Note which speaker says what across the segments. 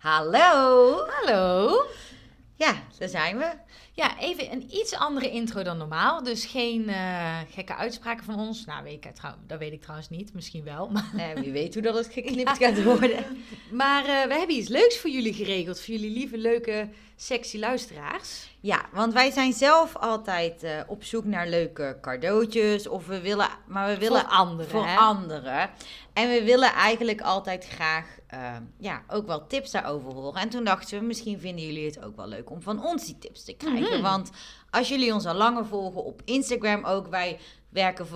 Speaker 1: Hallo!
Speaker 2: Hallo!
Speaker 1: Ja, daar zijn we.
Speaker 2: Ja, even een iets andere intro dan normaal. Dus geen gekke uitspraken van ons. Nou, dat weet ik trouwens niet. Misschien wel. Maar,
Speaker 1: Wie weet hoe dat het geknipt gaat worden.
Speaker 2: maar we hebben iets leuks voor jullie geregeld. Voor jullie lieve, leuke, sexy luisteraars.
Speaker 1: Ja, want wij zijn zelf altijd op zoek naar leuke cadeautjes. Voor
Speaker 2: anderen.
Speaker 1: Voor
Speaker 2: hè?
Speaker 1: anderen. En we willen eigenlijk altijd graag ook wel tips daarover horen. En toen dachten we, misschien vinden jullie het ook wel leuk om van ons die tips te krijgen.
Speaker 2: Mm-hmm.
Speaker 1: Want als jullie ons al langer volgen op Instagram ook, wij werken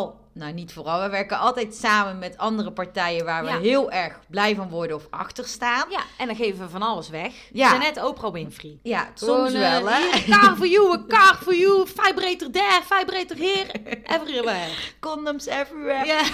Speaker 1: we werken altijd samen met andere partijen waar we heel erg blij van worden of achter staan.
Speaker 2: Ja, en dan geven we van alles weg.
Speaker 1: Ja.
Speaker 2: We zijn net Oprah Winfrey.
Speaker 1: Ja, soms wel hè.
Speaker 2: Een car for you, a car for you, vibrator there, vibrator here, everywhere.
Speaker 1: Condoms everywhere.
Speaker 2: Ja.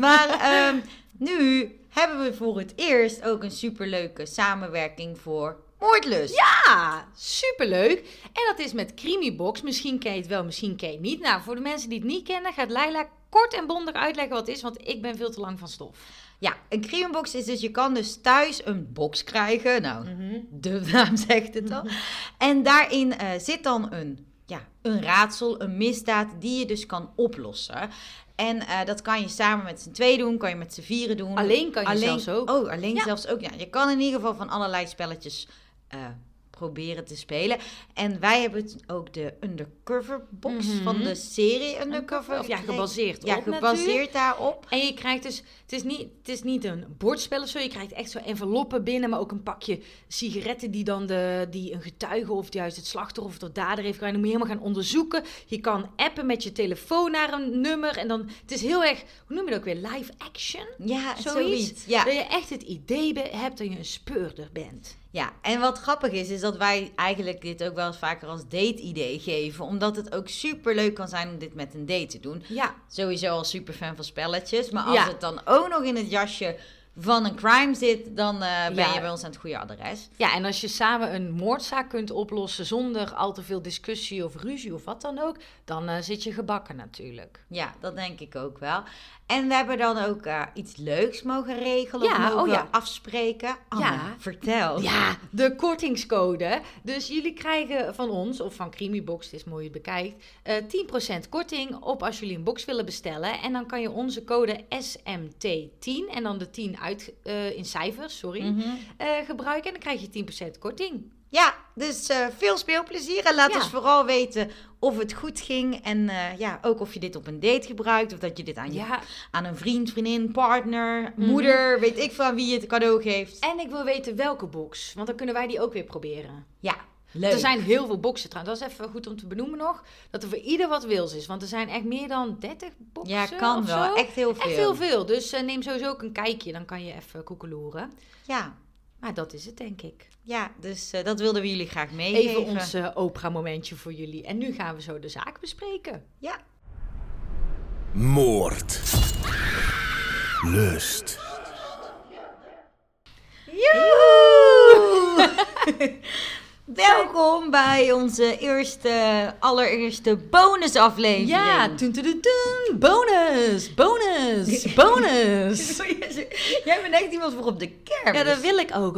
Speaker 1: Maar nu hebben we voor het eerst ook een superleuke samenwerking voor Moordlust.
Speaker 2: Ja, superleuk. En dat is met Creamybox. Misschien ken je het wel, misschien ken je het niet. Nou, voor de mensen die het niet kennen, gaat Laila kort en bondig uitleggen wat het is, want ik ben veel te lang van stof.
Speaker 1: Ja, een Creamybox is dus, je kan dus thuis een box krijgen. Nou, de naam zegt het al. En daarin zit dan een raadsel, een misdaad die je dus kan oplossen. En dat kan je samen met z'n tweeën doen, kan je met z'n vieren doen.
Speaker 2: Alleen kan je zelfs ook.
Speaker 1: Oh, alleen zelfs ook. Ja, je kan in ieder geval van allerlei spelletjes proberen te spelen. En wij hebben ook de Undercover box van de serie Undercover.
Speaker 2: Of ja, gebaseerd op
Speaker 1: gebaseerd
Speaker 2: natuurlijk.
Speaker 1: daarop.
Speaker 2: En je krijgt dus, het is niet een bordspel of zo, je krijgt echt zo enveloppen binnen, maar ook een pakje sigaretten die dan die een getuige of juist het slachtoffer of de dader heeft. Dan moet je helemaal gaan onderzoeken. Je kan appen met je telefoon naar een nummer en dan, het is heel erg, hoe noem je dat ook weer, live action?
Speaker 1: Ja, zoiets. Ja.
Speaker 2: Dat je echt het idee hebt dat je een speurder bent.
Speaker 1: Ja, en wat grappig is dat wij eigenlijk dit ook wel eens vaker als date-idee geven. Omdat het ook super leuk kan zijn om dit met een date te doen.
Speaker 2: Ja.
Speaker 1: Sowieso al super fan van spelletjes. Maar als het dan ook nog in het jasje van een crime zit, dan ben je bij ons aan het goede adres.
Speaker 2: Ja, en als je samen een moordzaak kunt oplossen zonder al te veel discussie of ruzie of wat dan ook, dan zit je gebakken natuurlijk.
Speaker 1: Ja, dat denk ik ook wel. En we hebben dan ook iets leuks mogen regelen of mogen afspreken. Anne, vertel.
Speaker 2: Ja, de kortingscode. Dus jullie krijgen van ons, of van Creamybox, het is mooi je het bekijkt, 10% korting op als jullie een box willen bestellen. En dan kan je onze code SMT10 en dan de 10 in cijfers, gebruiken. En dan krijg je 10% korting.
Speaker 1: Ja, dus veel speelplezier. En laat ons vooral weten of het goed ging. En ook of je dit op een date gebruikt. Of dat je dit aan een vriend, vriendin, partner, moeder, weet ik van wie je het cadeau geeft.
Speaker 2: En ik wil weten welke box. Want dan kunnen wij die ook weer proberen.
Speaker 1: Ja, leuk.
Speaker 2: Er zijn heel veel boxen trouwens. Dat is even goed om te benoemen nog. Dat er voor ieder wat wils is. Want er zijn echt meer dan 30 boxen.
Speaker 1: Ja, kan wel.
Speaker 2: Zo.
Speaker 1: Echt heel veel.
Speaker 2: Echt heel veel. Dus neem sowieso ook een kijkje. Dan kan je even koekeloeren.
Speaker 1: Ja.
Speaker 2: Maar dat is het, denk ik.
Speaker 1: Ja, dus dat wilden we jullie graag meegeven.
Speaker 2: Even ons Oprah-momentje voor jullie. En nu gaan we zo de zaak bespreken.
Speaker 1: Ja.
Speaker 3: Moord. Lust.
Speaker 1: Joehoe! Welkom bij onze allereerste bonusaflevering.
Speaker 2: Ja, bonus.
Speaker 1: Jij bent echt iemand voor op de kermis.
Speaker 2: Ja, dat wil ik ook.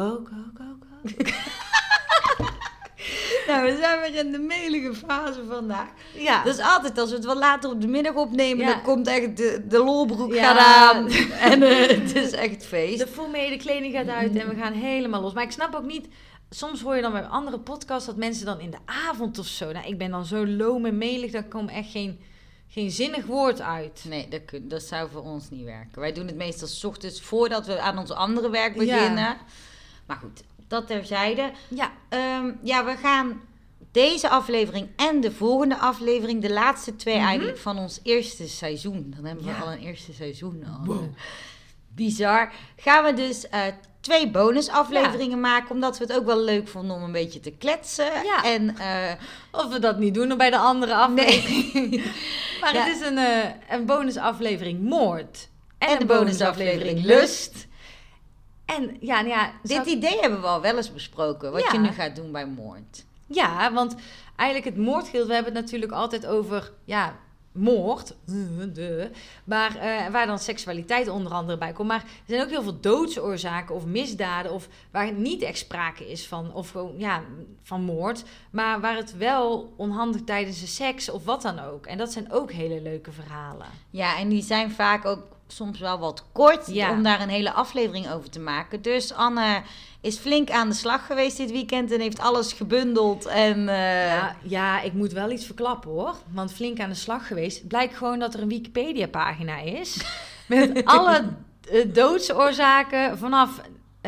Speaker 1: Nou, we zijn weer in de melige fase vandaag.
Speaker 2: Ja.
Speaker 1: Dus altijd als we het wat later op de middag opnemen, dan komt echt de lolbroek gaat aan. En het is echt feest.
Speaker 2: De formele kleding gaat uit en we gaan helemaal los. Maar ik snap ook niet, soms hoor je dan bij andere podcasts dat mensen dan in de avond of zo. Nou, ik ben dan zo loom en melig, daar komt echt geen zinnig woord uit.
Speaker 1: Nee, dat zou voor ons niet werken. Wij doen het meestal 's ochtends voordat we aan ons andere werk beginnen. Ja. Maar goed, dat terzijde.
Speaker 2: Ja.
Speaker 1: We gaan deze aflevering en de volgende aflevering, de laatste twee eigenlijk van ons eerste seizoen. Dan hebben we al een eerste seizoen.
Speaker 2: Wow.
Speaker 1: Bizar. Gaan we dus 2 bonusafleveringen maken, omdat we het ook wel leuk vonden om een beetje te kletsen.
Speaker 2: Ja.
Speaker 1: En,
Speaker 2: of we dat niet doen dan bij de andere aflevering.
Speaker 1: Nee.
Speaker 2: Maar het is een bonusaflevering moord. En
Speaker 1: een bonusaflevering lust.
Speaker 2: En
Speaker 1: dit idee hebben we al wel eens besproken, wat je nu gaat doen bij moord.
Speaker 2: Ja, want eigenlijk het moordgild, we hebben het natuurlijk altijd over moord, maar waar dan seksualiteit onder andere bij komt. Maar er zijn ook heel veel doodsoorzaken of misdaden of waar niet echt sprake is van, of gewoon, van moord, maar waar het wel onhandig tijdens de seks of wat dan ook. En dat zijn ook hele leuke verhalen.
Speaker 1: Ja, en die zijn vaak ook soms wel wat kort
Speaker 2: Ja.
Speaker 1: om daar een hele aflevering over te maken. Dus Anne is flink aan de slag geweest dit weekend en heeft alles gebundeld. En,
Speaker 2: Ja, ik moet wel iets verklappen hoor. Want flink aan de slag geweest. Het blijkt gewoon dat er een Wikipedia-pagina is. Met alle doodsoorzaken vanaf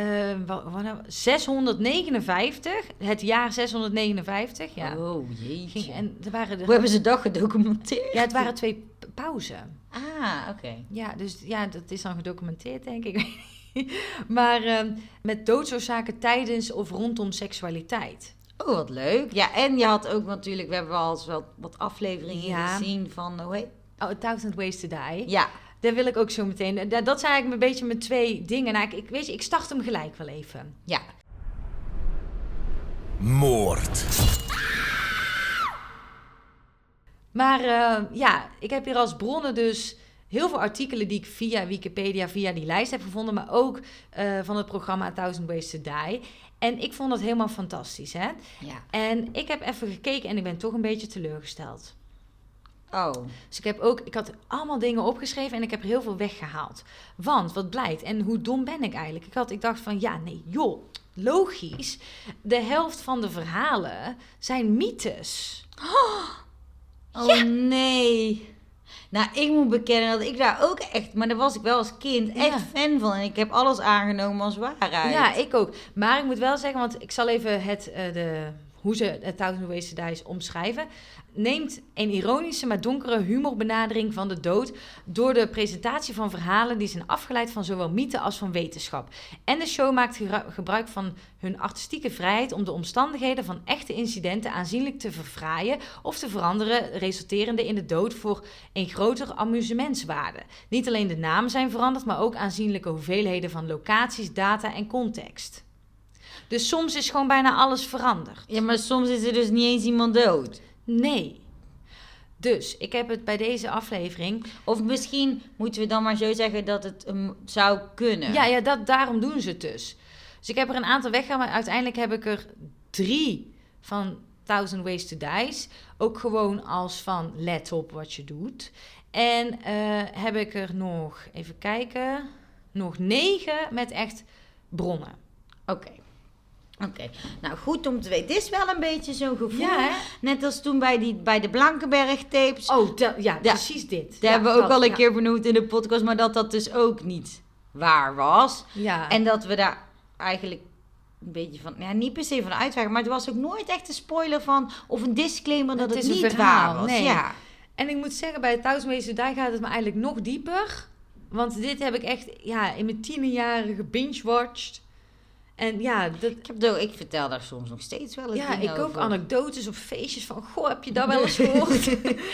Speaker 2: 659. Het jaar 659. Ja.
Speaker 1: Oh, jeetje.
Speaker 2: Hoe
Speaker 1: hebben ze dat gedocumenteerd?
Speaker 2: Ja, het waren 2 pauzen.
Speaker 1: Ah, oké.
Speaker 2: Ja, dus dat is dan gedocumenteerd, denk ik. Maar met doodsoorzaken tijdens of rondom seksualiteit.
Speaker 1: Oh, wat leuk. Ja, en je had ook natuurlijk, we hebben al eens wat afleveringen gezien van, hoe heet?
Speaker 2: Oh, 1000 Ways to Die.
Speaker 1: Ja.
Speaker 2: Daar wil ik ook zo meteen. Dat zijn eigenlijk een beetje mijn 2 dingen. Nou, ik start hem gelijk wel even.
Speaker 1: Ja.
Speaker 3: Moord.
Speaker 2: Maar ik heb hier als bronnen dus heel veel artikelen die ik via Wikipedia, via die lijst heb gevonden, maar ook van het programma 1000 Ways to Die. En ik vond dat helemaal fantastisch, hè?
Speaker 1: Ja.
Speaker 2: En ik heb even gekeken en ik ben toch een beetje teleurgesteld.
Speaker 1: Oh.
Speaker 2: Dus ik had allemaal dingen opgeschreven en ik heb er heel veel weggehaald. Want, wat blijkt, en hoe dom ben ik eigenlijk? Ik dacht van, logisch. De helft van de verhalen zijn mythes.
Speaker 1: Oh nee. Nou, ik moet bekennen dat ik daar ook echt, maar daar was ik wel als kind echt fan van. En ik heb alles aangenomen als waarheid.
Speaker 2: Ja, ik ook. Maar ik moet wel zeggen, want ik zal even hoe ze het 1000 Ways to Die omschrijven. Neemt een ironische maar donkere humorbenadering van de dood door de presentatie van verhalen die zijn afgeleid van zowel mythe als van wetenschap. En de show maakt gebruik van hun artistieke vrijheid om de omstandigheden van echte incidenten aanzienlijk te verfraaien of te veranderen, resulterende in de dood voor een groter amusementswaarde. Niet alleen de namen zijn veranderd, maar ook aanzienlijke hoeveelheden van locaties, data en context. Dus soms is gewoon bijna alles veranderd.
Speaker 1: Ja, maar soms is er dus niet eens iemand dood.
Speaker 2: Nee. Dus ik heb het bij deze aflevering.
Speaker 1: Of misschien moeten we dan maar zo zeggen dat het zou kunnen.
Speaker 2: Ja, daarom doen ze het dus. Dus ik heb er een aantal weggehaald, maar uiteindelijk heb ik er 3 van 1000 Ways to Die. Ook gewoon als van let op wat je doet. En heb ik er nog, even kijken, nog 9 met echt bronnen.
Speaker 1: Oké. Nou goed om te weten. Het is wel een beetje zo'n gevoel.
Speaker 2: Ja, hè?
Speaker 1: Net als toen bij de Blankenberg-tapes.
Speaker 2: Oh, precies dit.
Speaker 1: Daar hebben we ook al een keer benoemd in de podcast, maar dat dus ook niet waar was.
Speaker 2: Ja.
Speaker 1: En dat we daar eigenlijk een beetje van, niet per se van uitwagen, maar het was ook nooit echt een spoiler van, of een disclaimer dat het niet waar was.
Speaker 2: Nee.
Speaker 1: Ja.
Speaker 2: En ik moet zeggen, bij 1000 Ways to Die gaat het me eigenlijk nog dieper. Want dit heb ik echt in mijn 10-jarige binge-watched. En
Speaker 1: Ik vertel daar soms nog steeds wel eens dingen
Speaker 2: ik ook
Speaker 1: over.
Speaker 2: Anekdotes of feestjes van, goh, heb je dat wel eens gehoord?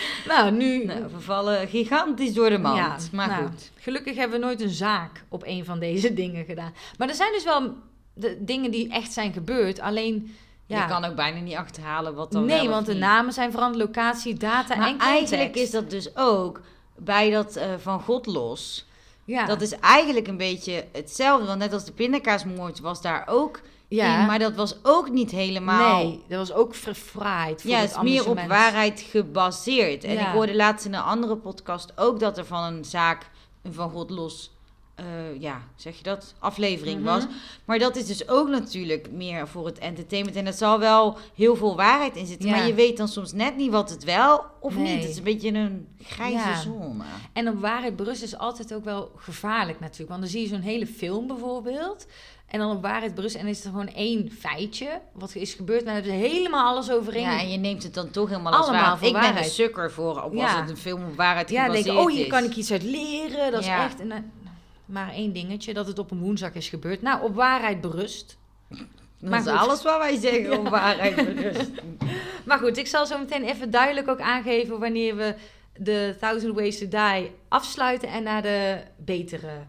Speaker 1: We vallen gigantisch door de mand.
Speaker 2: Ja,
Speaker 1: maar goed.
Speaker 2: Gelukkig hebben we nooit een zaak op een van deze dingen gedaan. Maar er zijn dus wel de dingen die echt zijn gebeurd. Alleen,
Speaker 1: je kan ook bijna niet achterhalen wat dan wel
Speaker 2: Nee,
Speaker 1: of
Speaker 2: want de
Speaker 1: niet.
Speaker 2: namen zijn veranderd, locatie, data
Speaker 1: maar
Speaker 2: en context.
Speaker 1: eigenlijk is dat dus ook bij dat Van God los.
Speaker 2: Ja.
Speaker 1: Dat is eigenlijk een beetje hetzelfde. Want net als de pindakaasmoord was daar ook in. Maar dat was ook niet helemaal...
Speaker 2: Nee, dat was ook verfraaid voor
Speaker 1: het is meer op waarheid gebaseerd. En ik hoorde laatst in een andere podcast ook dat er van een zaak, een Van God los... zeg je dat? Aflevering was. Maar dat is dus ook natuurlijk meer voor het entertainment. En er zal wel heel veel waarheid in zitten. Maar je weet dan soms net niet wat het wel of niet. Het is een beetje een grijze zone.
Speaker 2: En op waarheid berust is altijd ook wel gevaarlijk natuurlijk. Want dan zie je zo'n hele film bijvoorbeeld. En dan op waarheid berust. En dan is er gewoon 1 feitje wat is gebeurd. En dan hebben ze helemaal alles overeen.
Speaker 1: Ja, en je neemt het dan toch helemaal als waar. Ik ben een sukker voor. Of was het een film op waarheid gebaseerd
Speaker 2: denk ik, hier kan ik iets uit leren. Dat is echt... Maar 1 dingetje, dat het op een woensdag is gebeurd. Nou, op waarheid berust.
Speaker 1: Maar dat is alles wat wij zeggen, op waarheid berust.
Speaker 2: Maar goed, ik zal zo meteen even duidelijk ook aangeven wanneer we de 1000 Ways to Die afsluiten en naar de betere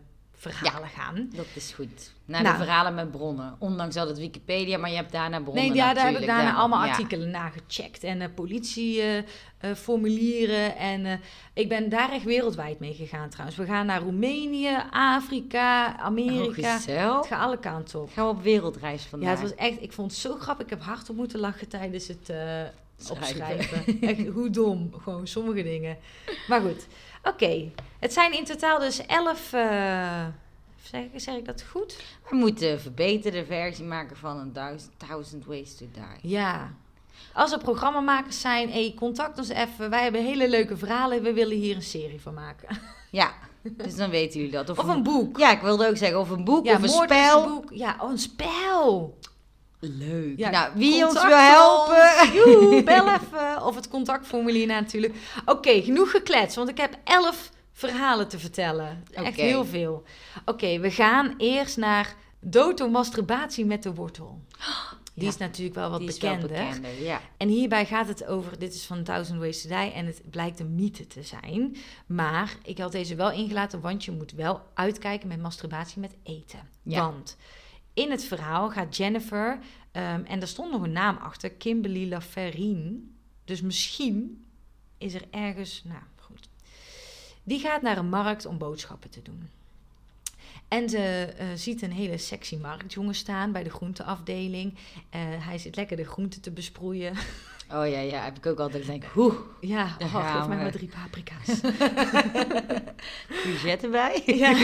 Speaker 2: verhalen gaan.
Speaker 1: Dat is goed. Naar de verhalen met bronnen. Ondanks dat het Wikipedia, maar je hebt daarna bronnen.
Speaker 2: Nee, ja, daar heb ik daarna allemaal
Speaker 1: ja.
Speaker 2: artikelen nagecheckt. En politieformulieren. En ik ben daar echt wereldwijd mee gegaan trouwens. We gaan naar Roemenië, Afrika, Amerika.
Speaker 1: Gezellig.
Speaker 2: Het gaat alle kanten op.
Speaker 1: Gaan we op wereldreis vandaag.
Speaker 2: Ja, het was echt, ik vond het zo grappig. Ik heb hard op moeten lachen tijdens het opschrijven. Echt, hoe dom. Gewoon sommige dingen. Maar goed. Oké. Het zijn in totaal dus 11... Zeg ik dat goed?
Speaker 1: We moeten een verbeterde versie maken van 1000 Ways to Die.
Speaker 2: Ja. Als er programmamakers zijn, contact ons even. Wij hebben hele leuke verhalen. We willen hier een serie van maken.
Speaker 1: Ja, dus dan weten jullie dat.
Speaker 2: Of een boek.
Speaker 1: Ja, ik wilde ook zeggen. Of een boek,
Speaker 2: ja,
Speaker 1: of een spel.
Speaker 2: Een boek. Ja, een spel.
Speaker 1: Leuk.
Speaker 2: Ja,
Speaker 1: nou, wie ons wil helpen.
Speaker 2: Joe, bel even. Of het contactformulier natuurlijk. Oké, genoeg gekletst. Want ik heb 11 verhalen te vertellen. Echt heel veel. Oké, we gaan eerst naar doto-masturbatie met de wortel. Die is natuurlijk wel wat bekender.
Speaker 1: Ja.
Speaker 2: En hierbij gaat het over, dit is van 1000 Ways to Die en het blijkt een mythe te zijn. Maar ik had deze wel ingelaten, want je moet wel uitkijken met masturbatie met eten. Ja. Want in het verhaal gaat Jennifer, en er stond nog een naam achter, Kimberly Laferrine. Dus misschien is er ergens, nou goed. Die gaat naar een markt om boodschappen te doen. En ze ziet een hele sexy marktjongen staan bij de groenteafdeling. Hij zit lekker de groenten te besproeien.
Speaker 1: Oh ja, heb ik ook altijd denk.
Speaker 2: Ja, geef mij maar 3 paprika's.
Speaker 1: Courgette erbij.
Speaker 2: Ja,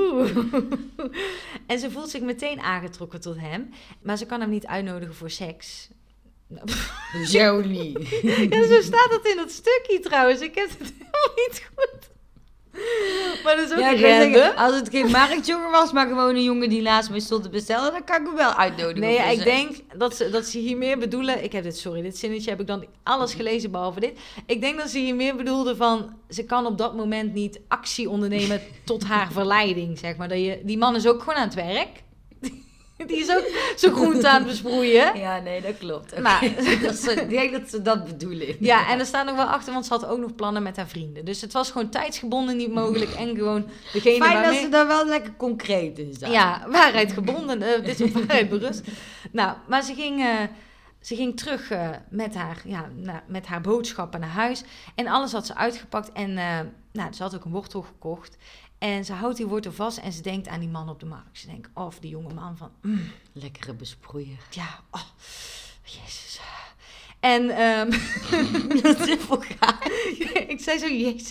Speaker 2: En ze voelt zich meteen aangetrokken tot hem. Maar ze kan hem niet uitnodigen voor seks.
Speaker 1: Zo niet.
Speaker 2: Ja, zo staat het in dat stukje trouwens. Ik heb het helemaal niet goed. Maar dat is ook
Speaker 1: zeggen, als het geen marktjongen was, maar gewoon een jongen die naast mij stond te bestellen, dan kan ik hem wel uitnodigen.
Speaker 2: Nee, ik denk dat ze hier meer bedoelen. Dit zinnetje heb ik dan alles gelezen behalve dit. Ik denk dat ze hier meer bedoelden van, ze kan op dat moment niet actie ondernemen tot haar verleiding, zeg maar. Die man is ook gewoon aan het werk. Die is ook zijn groente aan het besproeien.
Speaker 1: Ja, nee, dat klopt. Okay.
Speaker 2: Maar
Speaker 1: ik denk dat ze dat bedoelen.
Speaker 2: Ja, en er staat nog wel achter, want ze had ook nog plannen met haar vrienden. Dus het was gewoon tijdsgebonden niet mogelijk. En gewoon degene
Speaker 1: Fijn
Speaker 2: waarmee...
Speaker 1: dat ze daar wel lekker concreet in zijn.
Speaker 2: Ja, waarheid gebonden. Dit is op waarheid berust. Nou, maar ze ging terug met haar boodschappen naar huis. En alles had ze uitgepakt. En ze had ook een wortel gekocht. En ze houdt die wortel vast en ze denkt aan die man op de markt. Ze denkt, of die jonge man van...
Speaker 1: lekkere besproeier.
Speaker 2: Ja, jezus. En...
Speaker 1: dat is voor gaar.
Speaker 2: Ik zei zo, jezus.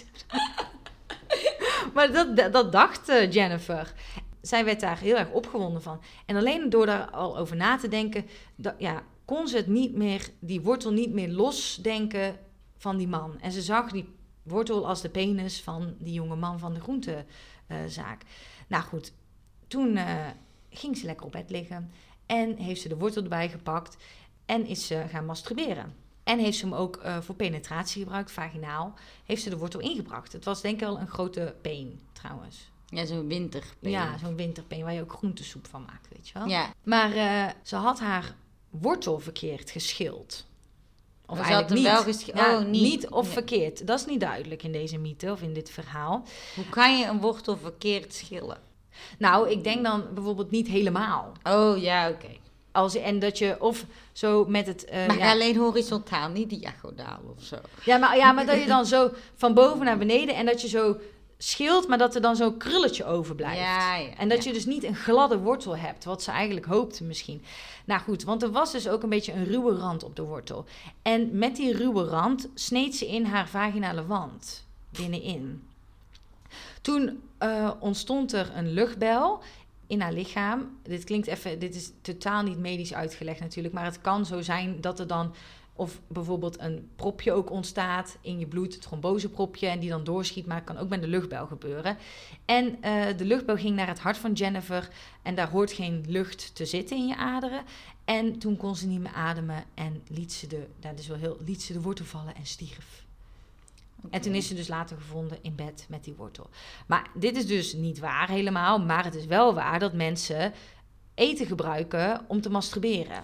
Speaker 2: Maar dat dacht Jennifer. Zij werd daar heel erg opgewonden van. En alleen door daar al over na te denken... kon ze die wortel niet meer losdenken van die man. En ze zag die wortel als de penis van die jonge man van de groentezaak. Nou goed, toen ging ze lekker op bed liggen en heeft ze de wortel erbij gepakt en is ze gaan masturberen. En heeft ze hem ook voor penetratie gebruikt, vaginaal, heeft ze de wortel ingebracht. Het was denk ik wel een grote peen trouwens.
Speaker 1: Ja, zo'n winterpeen.
Speaker 2: Ja, zo'n winterpeen waar je ook groentesoep van maakt, weet je wel.
Speaker 1: Ja.
Speaker 2: Maar ze had haar wortel verkeerd geschild. Of
Speaker 1: eigenlijk niet.
Speaker 2: Wel niet of verkeerd. Dat is niet duidelijk in deze mythe of in dit verhaal.
Speaker 1: Hoe kan je een wortel verkeerd schillen?
Speaker 2: Nou, ik denk dan bijvoorbeeld niet helemaal.
Speaker 1: Oh, ja, oké.
Speaker 2: En dat je of zo met het...
Speaker 1: maar alleen horizontaal, niet diagonaal of zo.
Speaker 2: Ja, maar dat je dan zo van boven naar beneden en dat je zo schilt, maar dat er dan zo'n krulletje overblijft.
Speaker 1: Ja,
Speaker 2: en dat je dus niet een gladde wortel hebt, wat ze eigenlijk hoopte misschien. Nou goed, want er was dus ook een beetje een ruwe rand op de wortel. En met die ruwe rand sneed ze in haar vaginale wand binnenin. Toen ontstond er een luchtbel in haar lichaam. Dit is totaal niet medisch uitgelegd natuurlijk, maar het kan zo zijn dat er dan of bijvoorbeeld een propje ook ontstaat in je bloed, het trombosepropje, en die dan doorschiet, maar het kan ook met de luchtbel gebeuren. En de luchtbel ging naar het hart van Jennifer en daar hoort geen lucht te zitten in je aderen. En toen kon ze niet meer ademen en liet ze de wortel vallen en stierf. Okay. En toen is ze dus later gevonden in bed met die wortel. Maar dit is dus niet waar helemaal, maar het is wel waar dat mensen eten gebruiken om te masturberen.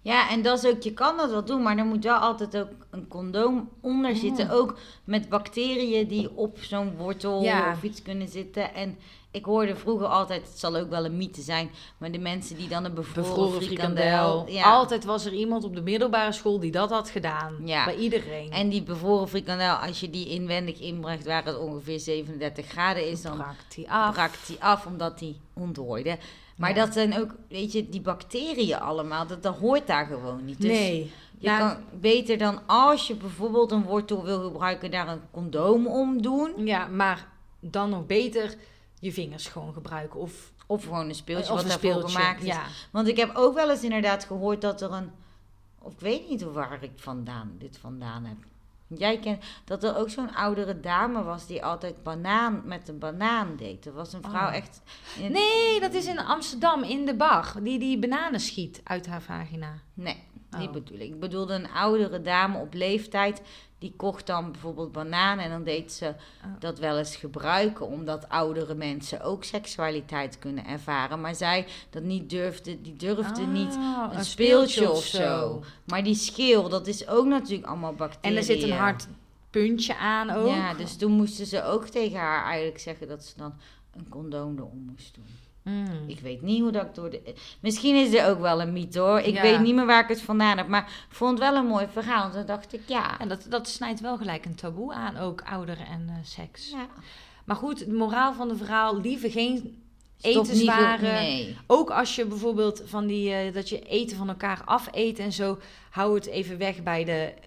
Speaker 1: Ja, en dat is ook, je kan dat wel doen, maar er moet wel altijd ook een condoom onder zitten. Ook met bacteriën die op zo'n wortel of iets kunnen zitten. En ik hoorde vroeger altijd, het zal ook wel een mythe zijn, maar de mensen die dan een bevroren frikandel. Ja.
Speaker 2: Altijd was er iemand op de middelbare school die dat had gedaan. Ja. Bij iedereen.
Speaker 1: En die bevroren frikandel, als je die inwendig inbrengt waar het ongeveer 37 graden is, dan brakt die af omdat die ontdooide. Maar dat zijn ook, weet je, die bacteriën allemaal, dat hoort daar gewoon niet. Dus je kan beter dan als je bijvoorbeeld een wortel wil gebruiken, daar een condoom om doen.
Speaker 2: Ja, maar dan nog beter je vingers gewoon gebruiken.
Speaker 1: Of gewoon een speeltje wat daarvoor gemaakt is. Ja. Want ik heb ook wel eens inderdaad gehoord dat er of ik weet niet waar ik dit vandaan heb. Jij kent dat er ook zo'n oudere dame was die altijd met een banaan deed. Er was een vrouw echt...
Speaker 2: Nee, dat is in Amsterdam, in de bar. Die bananen schiet uit haar vagina.
Speaker 1: Nee, die bedoel ik. Ik bedoelde een oudere dame op leeftijd. Die kocht dan bijvoorbeeld bananen en dan deed ze dat wel eens gebruiken. Omdat oudere mensen ook seksualiteit kunnen ervaren. Maar zij dat niet durfde, niet een speeltje of zo. Maar die schil, dat is ook natuurlijk allemaal bacteriën.
Speaker 2: En er zit een hard puntje aan ook.
Speaker 1: Ja, dus toen moesten ze ook tegen haar eigenlijk zeggen dat ze dan een condoom erom moest doen. Ik weet niet hoe dat Misschien is er ook wel een mythe hoor. Ik weet niet meer waar ik het vandaan heb. Maar ik vond het wel een mooi verhaal. Toen dacht ik,
Speaker 2: En dat snijdt wel gelijk een taboe aan, ook ouderen en seks. Ja. Maar goed, de moraal van het verhaal, liever geen etenswaren.
Speaker 1: Nee.
Speaker 2: Ook als je bijvoorbeeld van dat je eten van elkaar afeet en zo, hou het even weg bij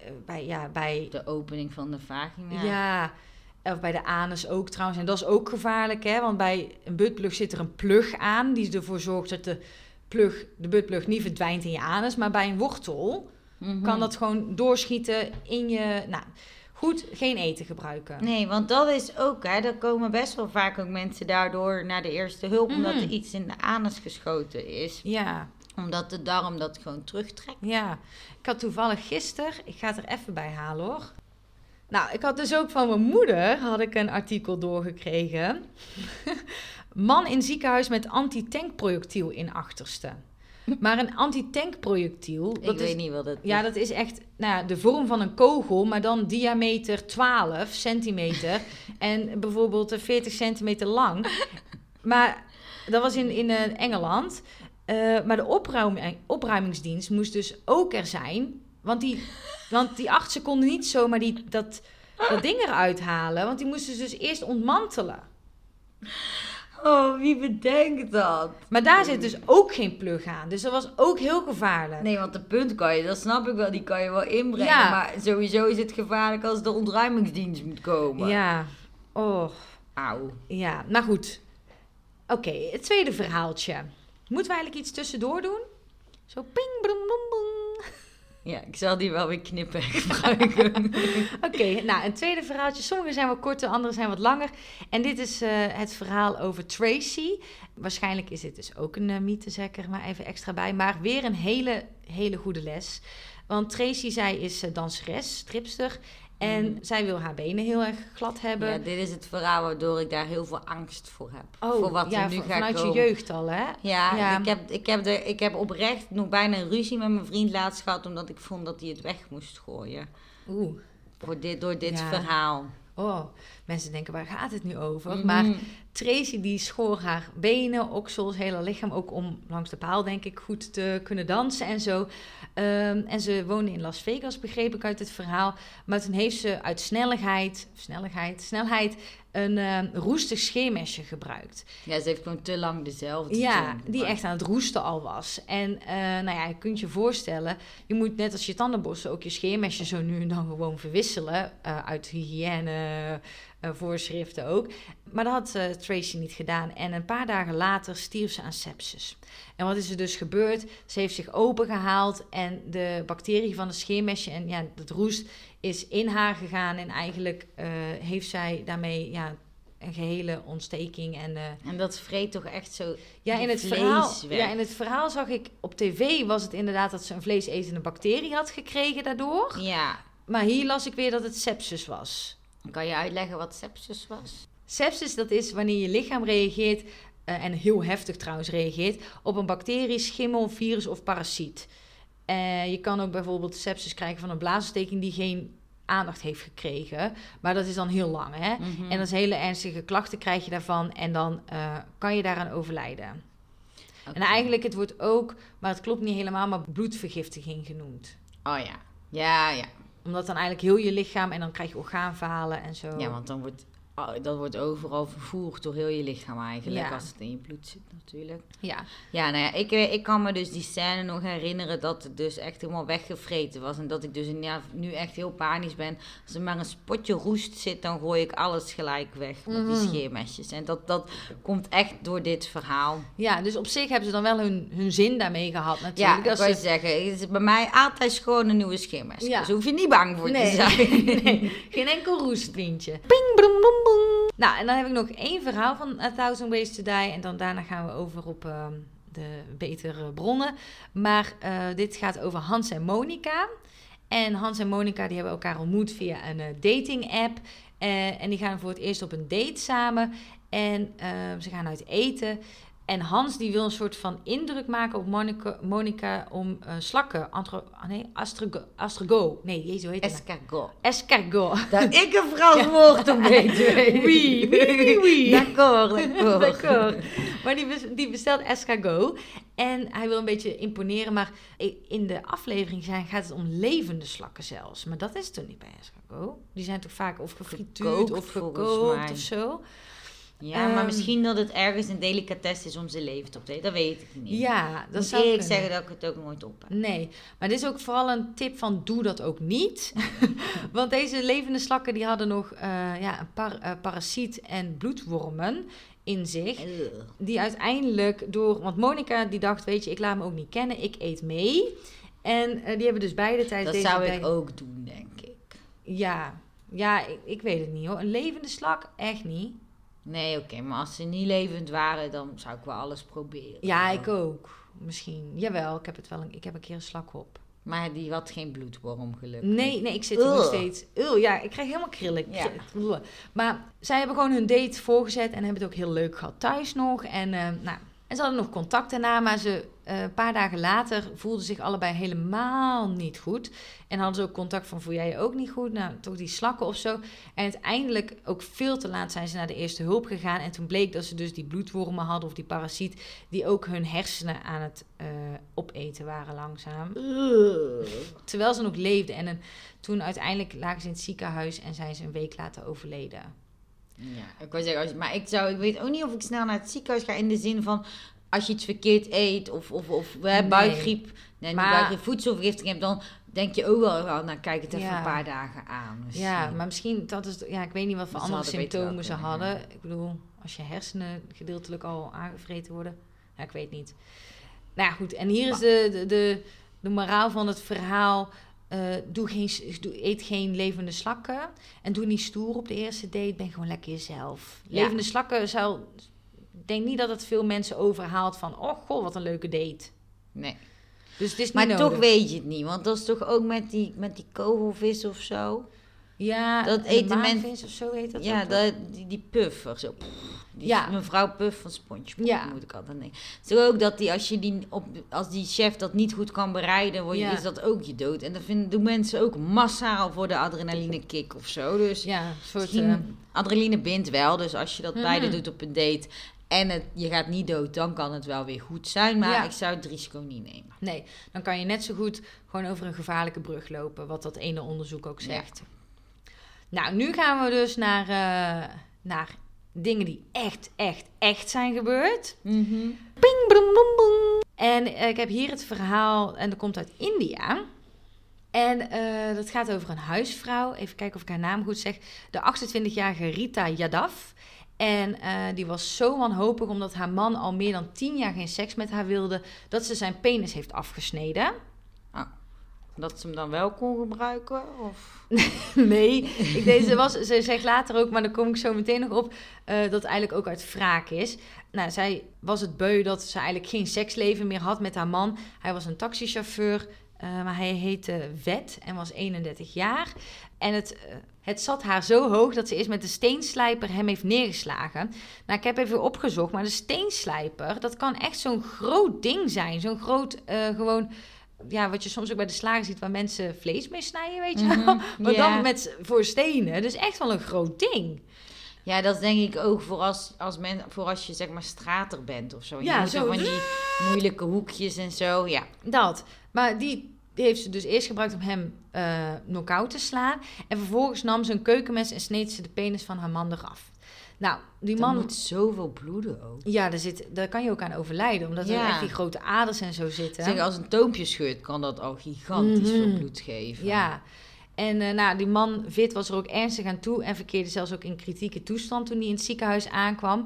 Speaker 1: de opening van de vagina.
Speaker 2: Ja. Of bij de anus ook trouwens. En dat is ook gevaarlijk, hè? Want bij een buttplug zit er een plug aan die ervoor zorgt dat de buttplug niet verdwijnt in je anus. Maar bij een wortel kan dat gewoon doorschieten in je... Nou, goed, geen eten gebruiken.
Speaker 1: Nee, want dat is ook, hè. Er komen best wel vaak ook mensen daardoor naar de eerste hulp, omdat er iets in de anus geschoten is.
Speaker 2: Ja.
Speaker 1: Omdat de darm dat gewoon terugtrekt.
Speaker 2: Ja. Ik had toevallig gisteren, ik ga het er even bij halen hoor. Nou, ik had dus ook van mijn moeder een artikel doorgekregen. Man in ziekenhuis met antitankprojectiel in achterste. Maar een antitankprojectiel...
Speaker 1: Ik weet niet wat dat is.
Speaker 2: Ja, dat is echt de vorm van een kogel, maar dan diameter 12 centimeter. En bijvoorbeeld 40 centimeter lang. Maar dat was in Engeland. Maar de opruimingsdienst moest dus ook er zijn. Want die artsen konden niet zomaar dat ding eruit halen. Want die moesten ze dus eerst ontmantelen.
Speaker 1: Oh, wie bedenkt dat?
Speaker 2: Maar daar zit dus ook geen plug aan. Dus dat was ook heel gevaarlijk.
Speaker 1: Nee, want de punt dat snap ik wel, die kan je wel inbrengen. Ja. Maar sowieso is het gevaarlijk als de ontruimingsdienst moet komen.
Speaker 2: Ja. Oh.
Speaker 1: Auw.
Speaker 2: Ja, nou goed. Oké, het tweede verhaaltje. Moeten we eigenlijk iets tussendoor doen? Zo ping, brum, brum, brum.
Speaker 1: Ja, ik zal die wel weer knippen gebruiken.
Speaker 2: Oké, nou, een tweede verhaaltje. Sommige zijn wat korter, andere zijn wat langer. En dit is het verhaal over Tracy. Waarschijnlijk is dit dus ook een mythe, zeg er maar even extra bij. Maar weer een hele, hele goede les. Want Tracy, zij is danseres, stripster. En zij wil haar benen heel erg glad hebben.
Speaker 1: Ja, dit is het verhaal waardoor ik daar heel veel angst voor heb.
Speaker 2: Oh,
Speaker 1: voor wat er nu gaat
Speaker 2: vanuit
Speaker 1: komen.
Speaker 2: Je jeugd al, hè?
Speaker 1: Ja. Ik heb oprecht nog bijna een ruzie met mijn vriend laatst gehad, omdat ik vond dat hij het weg moest gooien. Door dit verhaal.
Speaker 2: Oh, mensen denken, waar gaat het nu over? Maar Tracy die schoor haar benen, oksels, hele lichaam, ook om langs de paal denk ik goed te kunnen dansen en zo. En ze woonde in Las Vegas, begreep ik uit het verhaal. Maar toen heeft ze uit snelheid een roestig scheermesje gebruikt.
Speaker 1: Ja, ze heeft gewoon te lang dezelfde.
Speaker 2: Ja, die echt aan het roesten al was. En je kunt je voorstellen, je moet net als je tandenborstel ook je scheermesje zo nu en dan gewoon verwisselen. Uit hygiëne voorschriften ook. Maar dat had Tracy niet gedaan. En een paar dagen later stierf ze aan sepsis. En wat is er dus gebeurd? Ze heeft zich opengehaald en de bacterie van het scheermesje en dat roest is in haar gegaan. En eigenlijk heeft zij daarmee een gehele ontsteking.
Speaker 1: En dat vreet toch echt zo
Speaker 2: in het verhaal zag ik op tv was het inderdaad dat ze een vleesetende bacterie had gekregen daardoor.
Speaker 1: Ja.
Speaker 2: Maar hier las ik weer dat het sepsis was.
Speaker 1: Kan je uitleggen wat sepsis was?
Speaker 2: Sepsis, dat is wanneer je lichaam reageert, en heel heftig trouwens reageert, op een bacterie, schimmel, virus of parasiet. Je kan ook bijvoorbeeld sepsis krijgen van een blaasontsteking die geen aandacht heeft gekregen. Maar dat is dan heel lang, hè? En dat is hele ernstige klachten krijg je daarvan. En dan kan je daaraan overlijden. Okay. En eigenlijk, het wordt ook, maar het klopt niet helemaal, maar bloedvergiftiging genoemd.
Speaker 1: Oh ja. Ja.
Speaker 2: Omdat dan eigenlijk heel je lichaam en dan krijg je orgaanfalen en zo.
Speaker 1: Ja, want dan wordt overal vervoerd door heel je lichaam eigenlijk. Als het in je bloed zit natuurlijk.
Speaker 2: Ja.
Speaker 1: Ja, nou ja, ik kan me dus die scène nog herinneren dat het dus echt helemaal weggevreten was. En dat ik dus nu echt heel panisch ben. Als er maar een spotje roest zit, dan gooi ik alles gelijk weg met die scheermesjes. En dat komt echt door dit verhaal.
Speaker 2: Ja, dus op zich hebben ze dan wel hun zin daarmee gehad natuurlijk.
Speaker 1: Ja, ik wou zeggen, het is bij mij altijd gewoon een nieuwe scheermes.
Speaker 2: Ja.
Speaker 1: Dus hoef je niet bang voor te zijn.
Speaker 2: Nee, geen enkel roestvriendje. Ping, brum, bum, bum. Nou, en dan heb ik nog 1 verhaal van A Thousand Ways to Die. En dan daarna gaan we over op de betere bronnen. Maar dit gaat over Hans en Monica. En Hans en Monica die hebben elkaar ontmoet via een dating app. En die gaan voor het eerst op een date samen. En ze gaan uit eten. En Hans die wil een soort van indruk maken op Monica om slakken. Escargot. Nee, jezus, hoe heet het? Escargot.
Speaker 1: Dat ik een Frans woord om weet.
Speaker 2: Oui.
Speaker 1: D'accord.
Speaker 2: Maar die bestelt escargot. En hij wil een beetje imponeren. Maar in de aflevering gaat het om levende slakken zelfs. Maar dat is toch niet bij escargot? Die zijn toch vaak of gefrituurd of gekookt of zo.
Speaker 1: Ja, maar misschien dat het ergens een delicatesse is om ze levend op te eten. Dat weet ik niet.
Speaker 2: Ja, dat
Speaker 1: zou ik zeggen dat ik het ook nooit op heb.
Speaker 2: Nee, maar dit is ook vooral een tip van doe dat ook niet. Want deze levende slakken die hadden nog een parasiet en bloedwormen in zich. Die uiteindelijk want Monica die dacht, weet je, ik laat me ook niet kennen. Ik eet mee. En die hebben dus beide tijdens deze
Speaker 1: tijd... Dat zou ik ook doen, denk ik.
Speaker 2: Ja, ik weet het niet hoor. Een levende slak, echt niet.
Speaker 1: Nee, oké, maar als ze niet levend waren, dan zou ik wel alles proberen.
Speaker 2: Ja, ik ook. Misschien. Jawel, ik heb een keer een slak op.
Speaker 1: Maar die had geen bloedworm gelukkig.
Speaker 2: Nee, ik zit hier nog steeds. Ja, ik krijg helemaal krillen. Ja. Maar zij hebben gewoon hun date voorgezet en hebben het ook heel leuk gehad thuis nog. En ze hadden nog contact daarna, maar een paar dagen later voelden zich allebei helemaal niet goed. En hadden ze ook contact van, voel jij je ook niet goed? Nou, toch die slakken of zo. En uiteindelijk, ook veel te laat, zijn ze naar de eerste hulp gegaan. En toen bleek dat ze dus die bloedwormen hadden of die parasiet, die ook hun hersenen aan het opeten waren langzaam. Terwijl ze nog leefden. En toen uiteindelijk lagen ze in het ziekenhuis en zijn ze een week later overleden.
Speaker 1: Ja, ik wou zeggen, ik weet ook niet of ik snel naar het ziekenhuis ga in de zin van als je iets verkeerd eet of buikgriep, voedselvergiftiging hebt, dan denk je ook wel, nou kijk het even een paar dagen aan. Misschien.
Speaker 2: Ja, maar misschien, ik weet niet wat voor andere symptomen ze hadden. Ja. Ik bedoel, als je hersenen gedeeltelijk al aangevreten worden, ik weet niet. Nou ja, goed, en hier is de moraal van het verhaal. Eet geen levende slakken. En doe niet stoer op de eerste date. Ben gewoon lekker jezelf. Ja. Levende slakken ik denk niet dat het veel mensen overhaalt van, oh goh, wat een leuke date.
Speaker 1: Nee.
Speaker 2: Dus het is niet
Speaker 1: maar
Speaker 2: nodig.
Speaker 1: Toch weet je het niet. Want dat is toch ook met die kogelvis of zo.
Speaker 2: Ja,
Speaker 1: dat eten mensen
Speaker 2: of zo heet dat.
Speaker 1: Ja, die puffer zo. Mevrouw Puff van SpongeBob moet ik altijd denken. Zo ook dat als die chef dat niet goed kan bereiden, is dat ook je dood. En dat doen mensen ook massaal voor de adrenaline kick of zo. Dus adrenaline bindt wel. Dus als je dat beide doet op een date en je gaat niet dood, dan kan het wel weer goed zijn. Maar ik zou het risico niet nemen.
Speaker 2: Nee, dan kan je net zo goed gewoon over een gevaarlijke brug lopen. Wat dat ene onderzoek ook zegt. Ja. Nou, nu gaan we dus naar dingen die echt zijn gebeurd.
Speaker 1: Mm-hmm.
Speaker 2: Ping, brum, bum, bum. En ik heb hier het verhaal, en dat komt uit India. En dat gaat over een huisvrouw. Even kijken of ik haar naam goed zeg. De 28-jarige Rita Yadav. En die was zo wanhopig omdat haar man al meer dan 10 jaar geen seks met haar wilde, dat ze zijn penis heeft afgesneden.
Speaker 1: Dat ze hem dan wel kon gebruiken? Of?
Speaker 2: Nee, ze zegt later ook, maar daar kom ik zo meteen nog op, dat het eigenlijk ook uit wraak is. Nou, zij was het beu dat ze eigenlijk geen seksleven meer had met haar man. Hij was een taxichauffeur, maar hij heette Wet en was 31 jaar. En het zat haar zo hoog dat ze eerst met de steenslijper hem heeft neergeslagen. Nou, ik heb even opgezocht, maar de steenslijper, dat kan echt zo'n groot ding zijn. Zo'n groot, ja, wat je soms ook bij de slager ziet, waar mensen vlees mee snijden, weet je wel. Maar dan voor stenen. Dus echt wel een groot ding.
Speaker 1: Ja, dat is denk ik ook voor als je zeg maar strater bent of zo. Ja, zo van die moeilijke hoekjes en zo, ja.
Speaker 2: Dat. Maar die heeft ze dus eerst gebruikt om hem knock-out te slaan. En vervolgens nam ze een keukenmes en sneed ze de penis van haar man eraf. Nou, die man
Speaker 1: moet zoveel bloeden ook.
Speaker 2: Ja, daar kan je ook aan overlijden. Omdat er echt die grote aders en zo zitten.
Speaker 1: Zeg, als een toompje scheurt, kan dat al gigantisch veel bloed geven.
Speaker 2: Ja. En die man Vit was er ook ernstig aan toe en verkeerde zelfs ook in kritieke toestand toen hij in het ziekenhuis aankwam.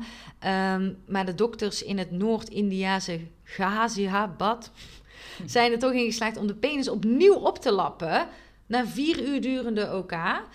Speaker 2: Maar de dokters in het Noord-Indiase Ghaziabad zijn er toch in geslaagd om de penis opnieuw op te lappen. Na 4 uur durende OK,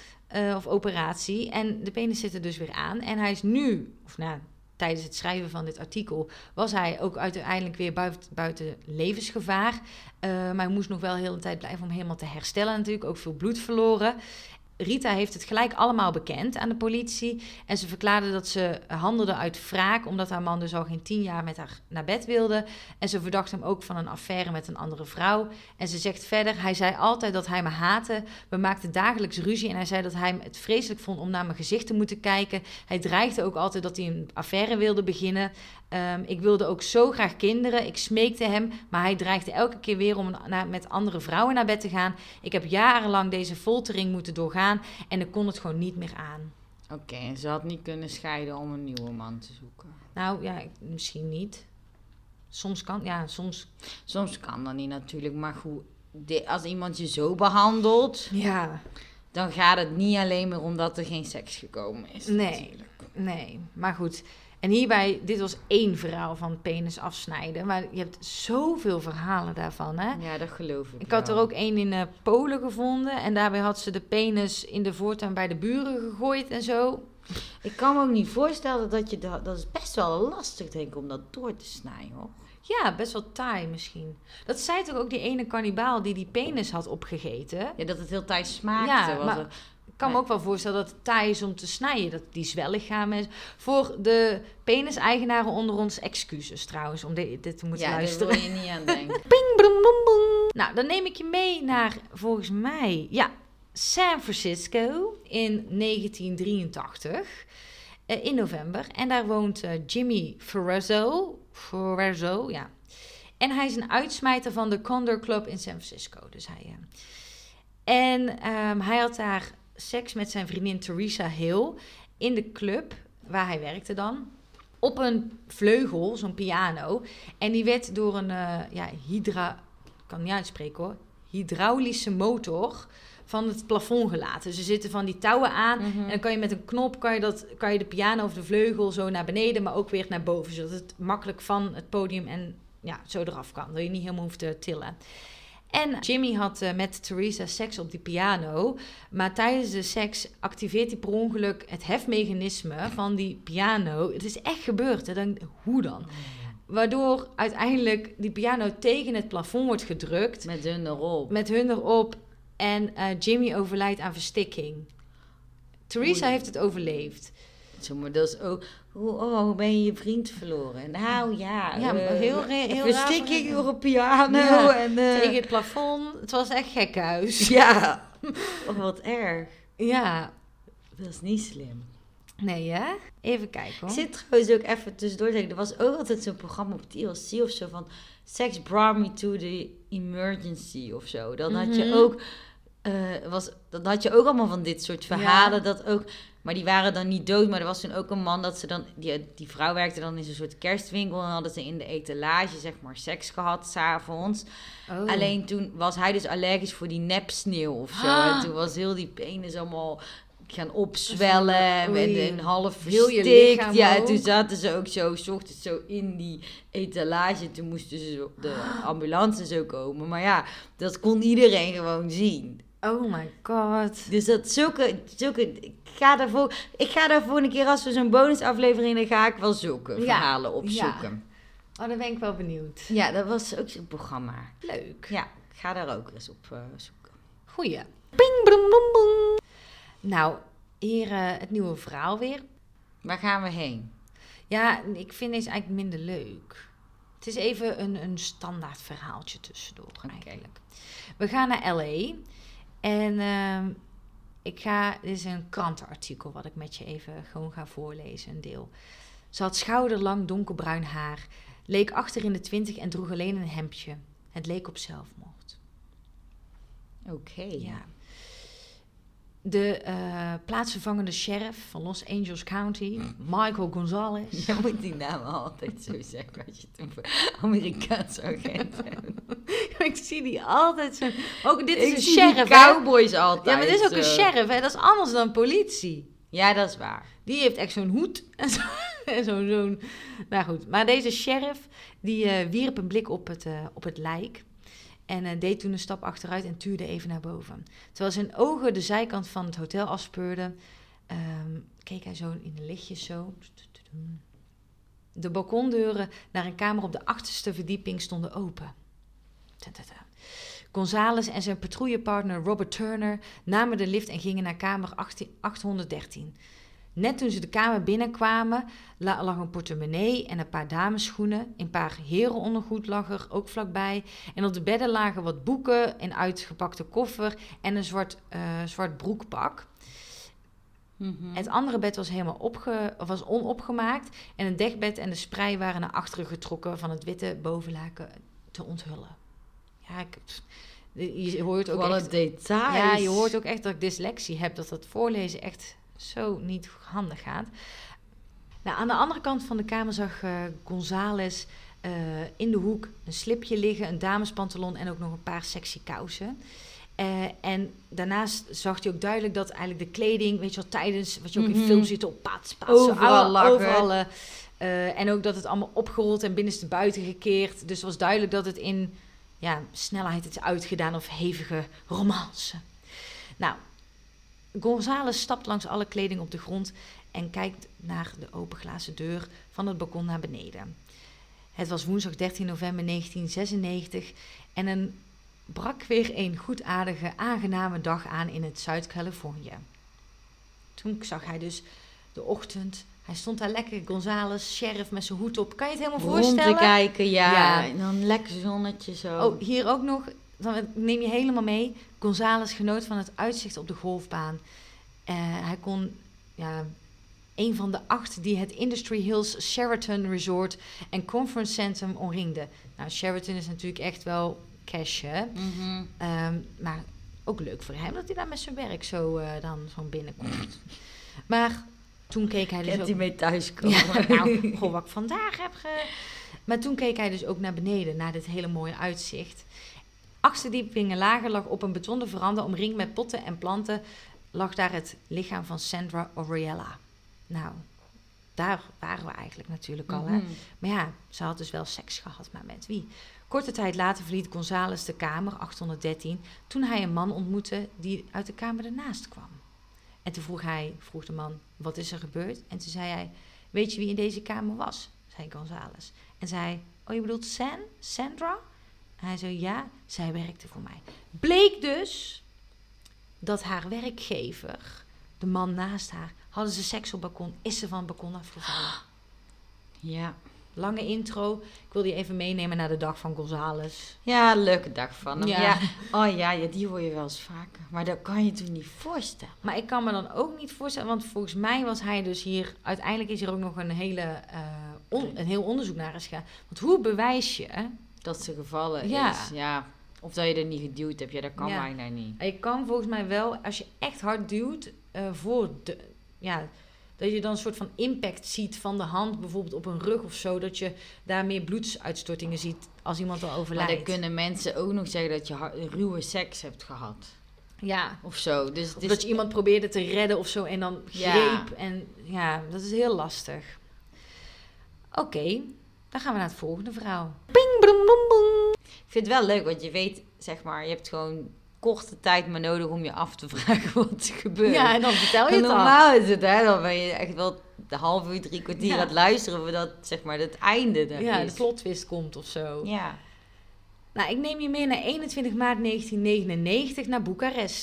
Speaker 2: of operatie. En de penis zit er dus weer aan. En hij is nu, tijdens het schrijven van dit artikel, was hij ook uiteindelijk weer buiten levensgevaar. Maar hij moest nog wel de hele tijd blijven om helemaal te herstellen natuurlijk. Ook veel bloed verloren. Rita heeft het gelijk allemaal bekend aan de politie. En ze verklaarde dat ze handelde uit wraak, omdat haar man dus al geen 10 jaar met haar naar bed wilde. En ze verdacht hem ook van een affaire met een andere vrouw. En ze zegt verder, hij zei altijd dat hij me haatte. We maakten dagelijks ruzie en hij zei dat hij het vreselijk vond om naar mijn gezicht te moeten kijken. Hij dreigde ook altijd dat hij een affaire wilde beginnen. Ik wilde ook zo graag kinderen. Ik smeekte hem, maar hij dreigde elke keer weer om met andere vrouwen naar bed te gaan. Ik heb jarenlang deze foltering moeten doorgaan en ik kon het gewoon niet meer aan.
Speaker 1: Oké, en ze had niet kunnen scheiden om een nieuwe man te zoeken?
Speaker 2: Nou ja, misschien niet. Soms kan, ja, soms.
Speaker 1: Soms kan dat niet natuurlijk, maar goed, als iemand je zo behandelt, dan gaat het niet alleen maar omdat er geen seks gekomen is.
Speaker 2: Nee, maar goed. En hierbij, dit was 1 verhaal van penis afsnijden. Maar je hebt zoveel verhalen daarvan, hè?
Speaker 1: Ja, dat geloof ik.
Speaker 2: Ik had er ook 1 in Polen gevonden. En daarbij had ze de penis in de voortuin bij de buren gegooid en zo.
Speaker 1: Ik kan me ook niet voorstellen dat is best wel lastig, denk ik, om dat door te snijden, hoor.
Speaker 2: Ja, best wel taai misschien. Dat zei toch ook die ene kannibaal die penis had opgegeten?
Speaker 1: Ja, dat het heel taai smaakte.
Speaker 2: Ja, maar ik kan me ook wel voorstellen dat het taai is om te snijden. Dat die zwellichaam is. Voor de penis-eigenaren onder ons, excuses trouwens, om dit te moeten luisteren.
Speaker 1: Ja, daar wil je niet aan denken.
Speaker 2: Ping, brum, bum, bum. Nou, dan neem ik je mee naar, volgens mij, San Francisco in 1983. In november. En daar woont Jimmy Ferrazzo, ja. En hij is een uitsmijter van de Condor Club in San Francisco. Dus hij had daar seks met zijn vriendin Teresa Hill in de club waar hij werkte dan. Op een vleugel, zo'n piano. En die werd door een kan niet uitspreken hoor, hydraulische motor van het plafond gelaten. Ze zitten van die touwen aan. En dan kan je met een knop kan je de piano of de vleugel zo naar beneden, maar ook weer naar boven. Zodat het makkelijk van het podium en zo eraf kan. Dat je niet helemaal hoeft te tillen. En Jimmy had met Teresa seks op die piano. Maar tijdens de seks activeert hij per ongeluk het hefmechanisme van die piano. Het is echt gebeurd. Hè? Hoe dan? Waardoor uiteindelijk die piano tegen het plafond wordt gedrukt. Met hun erop. En Jimmy overlijdt aan verstikking. Teresa heeft het overleefd.
Speaker 1: Maar dat is ook... hoe ben je vriend verloren? Nou ja,
Speaker 2: heel
Speaker 1: verstikking door een piano.
Speaker 2: Ja, en, tegen het plafond. Het was echt gekhuis.
Speaker 1: Ja. Wat erg.
Speaker 2: Ja.
Speaker 1: Dat is niet slim.
Speaker 2: Nee, hè? Even kijken, hoor.
Speaker 1: Ik zit trouwens ook even tussendoor te denken. Er was ook altijd zo'n programma op TLC of zo van... Sex brought me to the emergency of zo. Dan had je ook... dan had je ook allemaal van dit soort verhalen. Ja. Dat ook, maar die waren dan niet dood. Maar er was toen ook een man dat ze dan... Die vrouw werkte dan in zo'n soort kerstwinkel. En hadden ze in de etalage, zeg maar, seks gehad 's avonds. Oh. Alleen toen was hij dus allergisch voor die nepsneeuw of zo. En toen was heel die penis allemaal gaan opzwellen. En half verstikt. Ja, en toen zaten ze ook zo, 's ochtends zo in die etalage. Toen moesten ze de ambulance zo komen. Maar ja, dat kon iedereen gewoon zien.
Speaker 2: Oh my god.
Speaker 1: Dus dat zulke ik ga daarvoor een keer, als we zo'n bonusaflevering, dan ga ik wel zulke verhalen opzoeken.
Speaker 2: Ja. Oh, dan ben ik wel benieuwd.
Speaker 1: Ja, dat was ook zo'n programma.
Speaker 2: Leuk.
Speaker 1: Ja, ik ga daar ook eens op zoeken.
Speaker 2: Goeie. Ping, brum, bum, bum. Nou, hier het nieuwe verhaal weer.
Speaker 1: Waar gaan we heen?
Speaker 2: Ja, ik vind deze eigenlijk minder leuk. Het is even een standaard verhaaltje tussendoor eigenlijk. We gaan naar L.A. En dit is een krantenartikel wat ik met je even gewoon ga voorlezen, een deel. Ze had schouderlang donkerbruin haar, leek achter in de 20 en droeg alleen een hemdje. Het leek op zelfmoord.
Speaker 1: Oké.
Speaker 2: Ja. De plaatsvervangende sheriff van Los Angeles County, Michael Gonzalez.
Speaker 1: Je moet die naam altijd zo zeggen als je het over Amerikaanse agent hebt.
Speaker 2: Ik zie die altijd zo. Ook dit is
Speaker 1: Ik
Speaker 2: een
Speaker 1: zie
Speaker 2: sheriff,
Speaker 1: die cowboys altijd.
Speaker 2: Ja, maar dit is ook een
Speaker 1: zo.
Speaker 2: sheriff, hè? Dat is anders dan politie.
Speaker 1: Ja, dat is waar.
Speaker 2: Die heeft echt zo'n hoed en zo'n... Nou goed, maar deze sheriff, die wierp een blik op het lijk. En deed toen een stap achteruit en tuurde even naar boven. Terwijl zijn ogen de zijkant van het hotel afspeurden, keek hij zo in de lichtjes zo. De balkondeuren naar een kamer op de 8e verdieping stonden open. Gonzales en zijn patrouillepartner Robert Turner namen de lift en gingen naar kamer 813. Net toen ze de kamer binnenkwamen, lag een portemonnee en een paar damesschoenen. Een paar herenondergoed lag er ook vlakbij. En op de bedden lagen wat boeken, een uitgepakte koffer en een zwart broekpak. Mm-hmm. Het andere bed was helemaal was onopgemaakt. En een dekbed en de sprei waren naar achteren getrokken van het witte bovenlaken te onthullen. Ja, je hoort ook
Speaker 1: wat
Speaker 2: echt...
Speaker 1: details.
Speaker 2: Ja, je hoort ook echt dat ik dyslexie heb, dat het voorlezen echt zo niet handig gaat. Nou, aan de andere kant van de kamer zag Gonzales in de hoek een slipje liggen, een damespantalon en ook nog een paar sexy kousen. En daarnaast zag hij ook duidelijk dat eigenlijk de kleding, weet je wel, tijdens wat je ook in film ziet op paats, overal en ook dat het allemaal opgerold en binnenstebuiten gekeerd. Dus het was duidelijk dat het in snelheid is uitgedaan of hevige romance. Nou, Gonzales stapt langs alle kleding op de grond en kijkt naar de open glazen deur van het balkon naar beneden. Het was woensdag 13 november 1996 en brak weer een goedaardige, aangename dag aan in het Zuid-Californië. Toen zag hij dus de ochtend. Hij stond daar lekker, Gonzales, sheriff met zijn hoed op. Kan je het helemaal voorstellen?
Speaker 1: Rond te kijken, ja. En dan lekker zonnetje zo.
Speaker 2: Oh, hier ook nog, dan neem je helemaal mee. Gonzales genoot van het uitzicht op de golfbaan. Hij kon, een van de 8 die het Industry Hills Sheraton Resort en Conference Center omringde. Nou, Sheraton is natuurlijk echt wel cash, hè?
Speaker 1: Mm-hmm.
Speaker 2: Maar ook leuk voor hem dat hij daar met zijn werk zo binnenkomt. Maar toen keek hij dus
Speaker 1: Kent hij mee thuiskomen?
Speaker 2: Ja, wat ik vandaag heb Maar toen keek hij dus ook naar beneden, naar dit hele mooie uitzicht. 8 verdiepingen lager lag op een betonnen veranda, omringd met potten en planten, lag daar het lichaam van Sandra Oriella. Nou, daar waren we eigenlijk natuurlijk al, hè. Maar ja, ze had dus wel seks gehad, maar met wie? Korte tijd later verliet Gonzales de kamer, 813, toen hij een man ontmoette die uit de kamer ernaast kwam. En toen vroeg de man, wat is er gebeurd? En toen zei hij, weet je wie in deze kamer was? Zei Gonzales. En zei, oh, je bedoelt Sandra? En hij zei, ja, zij werkte voor mij. Bleek dus dat haar werkgever, de man naast haar, hadden ze seks op het balkon, is ze van het balkon afgevallen.
Speaker 1: Ja.
Speaker 2: Lange intro. Ik wil die even meenemen naar de dag van Gonzales.
Speaker 1: Ja, leuke dag van hem.
Speaker 2: Ja.
Speaker 1: Ja. Oh ja, die hoor je wel eens vaker. Maar dat kan je toch niet voorstellen?
Speaker 2: Maar ik kan me dan ook niet voorstellen, want volgens mij was hij dus hier, uiteindelijk is er ook nog een heel onderzoek naar is gegaan. Want hoe bewijs je
Speaker 1: dat ze gevallen
Speaker 2: Ja.
Speaker 1: is? Ja. Of dat je er niet geduwd hebt. Ja, dat kan bijna niet.
Speaker 2: Je kan volgens mij wel, als je echt hard duwt, dat je dan een soort van impact ziet van de hand, bijvoorbeeld op een rug of zo, dat je daar meer bloedsuitstortingen ziet als iemand al overlijdt.
Speaker 1: Maar dan kunnen mensen ook nog zeggen dat je ruwe seks hebt gehad.
Speaker 2: Ja.
Speaker 1: Of zo. Dus
Speaker 2: Of dat je iemand probeerde te redden of zo en dan greep. En ja, dat is heel lastig. Oké, dan gaan we naar het volgende verhaal. Ping, broem, boem, boem.
Speaker 1: Ik vind het wel leuk, want je weet, zeg maar, je hebt gewoon korte tijd maar nodig om je af te vragen wat er gebeurt.
Speaker 2: Ja, en dan vertel je het al.
Speaker 1: Normaal is het, hè, dan ben je echt wel de half uur, 3 kwartier aan het luisteren voordat, zeg maar, het einde er is.
Speaker 2: De plottwist komt of zo.
Speaker 1: Ja.
Speaker 2: Nou, ik neem je mee naar 21 maart 1999 naar Boekarest.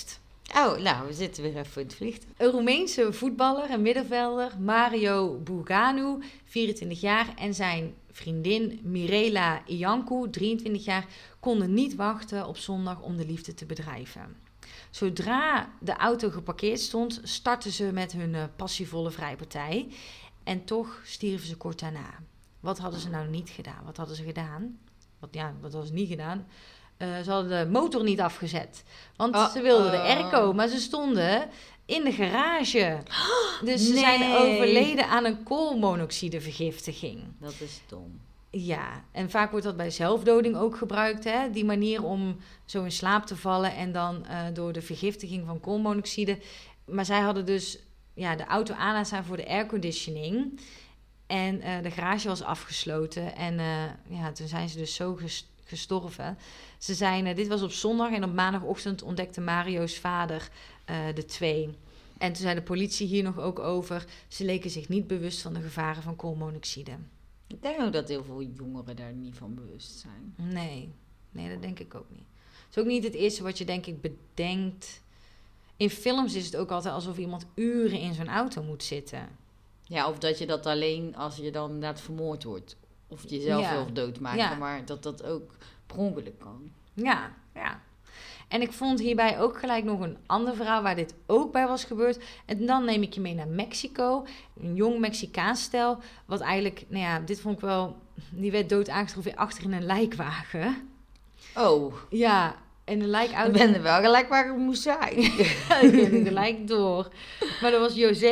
Speaker 1: Oh, nou, we zitten weer even in het vliegtuig.
Speaker 2: Een Roemeense voetballer en middenvelder, Mario Buganu, 24 jaar, en zijn vriendin Mirela Iancu, 23 jaar, konden niet wachten op zondag om de liefde te bedrijven. Zodra de auto geparkeerd stond, startten ze met hun passievolle vrijpartij. En toch stierven ze kort daarna. Wat hadden ze nou niet gedaan? Wat hadden ze gedaan? Wat hadden ze niet gedaan? Ze hadden de motor niet afgezet. Want ze wilden de airco, maar ze stonden in de garage. Dus ze zijn overleden aan een koolmonoxidevergiftiging.
Speaker 1: Dat is dom.
Speaker 2: Ja, en vaak wordt dat bij zelfdoding ook gebruikt. Hè? Die manier om zo in slaap te vallen en dan door de vergiftiging van koolmonoxide. Maar zij hadden dus de auto aan laten staan voor de airconditioning. En de garage was afgesloten. En toen zijn ze dus zo gestorven. Ze zijn, dit was op zondag en op maandagochtend ontdekte Mario's vader de twee. En toen zei de politie hier nog ook over. Ze leken zich niet bewust van de gevaren van koolmonoxide.
Speaker 1: Ik denk ook dat heel veel jongeren daar niet van bewust zijn.
Speaker 2: Nee, dat denk ik ook niet. Het is ook niet het eerste wat je denk ik bedenkt. In films is het ook altijd alsof iemand uren in zo'n auto moet zitten.
Speaker 1: Ja, of dat je dat alleen als je dan inderdaad vermoord wordt. Of jezelf wil doodmaken,
Speaker 2: Ja.
Speaker 1: maar dat ook per ongeluk kan.
Speaker 2: Ja. En ik vond hierbij ook gelijk nog een ander verhaal waar dit ook bij was gebeurd. En dan neem ik je mee naar Mexico. Een jong Mexicaans stel. Wat eigenlijk, dit vond ik wel. Die werd dood aangetroffen achter in een lijkwagen.
Speaker 1: Oh,
Speaker 2: Ja, en een lijkauto.
Speaker 1: ik ben er wel gelijk waar ik moest zijn.
Speaker 2: Ik ging er gelijk door. Maar dat was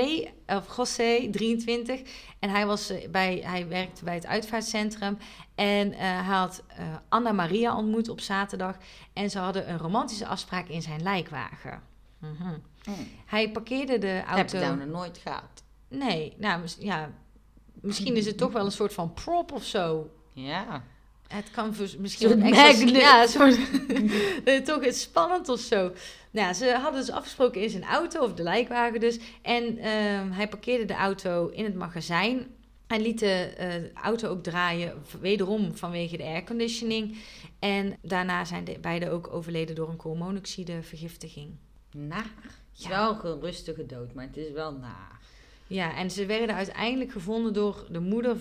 Speaker 2: José, 23. En hij werkte bij het uitvaartcentrum. En hij had Anna Maria ontmoet op zaterdag. En ze hadden een romantische afspraak in zijn lijkwagen. Hij parkeerde de auto.
Speaker 1: Heb je nou nog nooit gehad?
Speaker 2: Nee, misschien is het toch wel een soort van prop of zo.
Speaker 1: Ja.
Speaker 2: Het kan misschien
Speaker 1: Zo'n
Speaker 2: een extra...
Speaker 1: magnet.
Speaker 2: Ja, toch iets spannend of zo. Nou, ze hadden dus afgesproken in zijn auto, of de lijkwagen dus. En hij parkeerde de auto in het magazijn. Hij liet de auto ook draaien, wederom vanwege de airconditioning. En daarna zijn de beiden ook overleden door een koolmonoxidevergiftiging.
Speaker 1: Naar. Het is wel een rustige dood, maar het is wel naar.
Speaker 2: Ja, en ze werden uiteindelijk gevonden door de moeder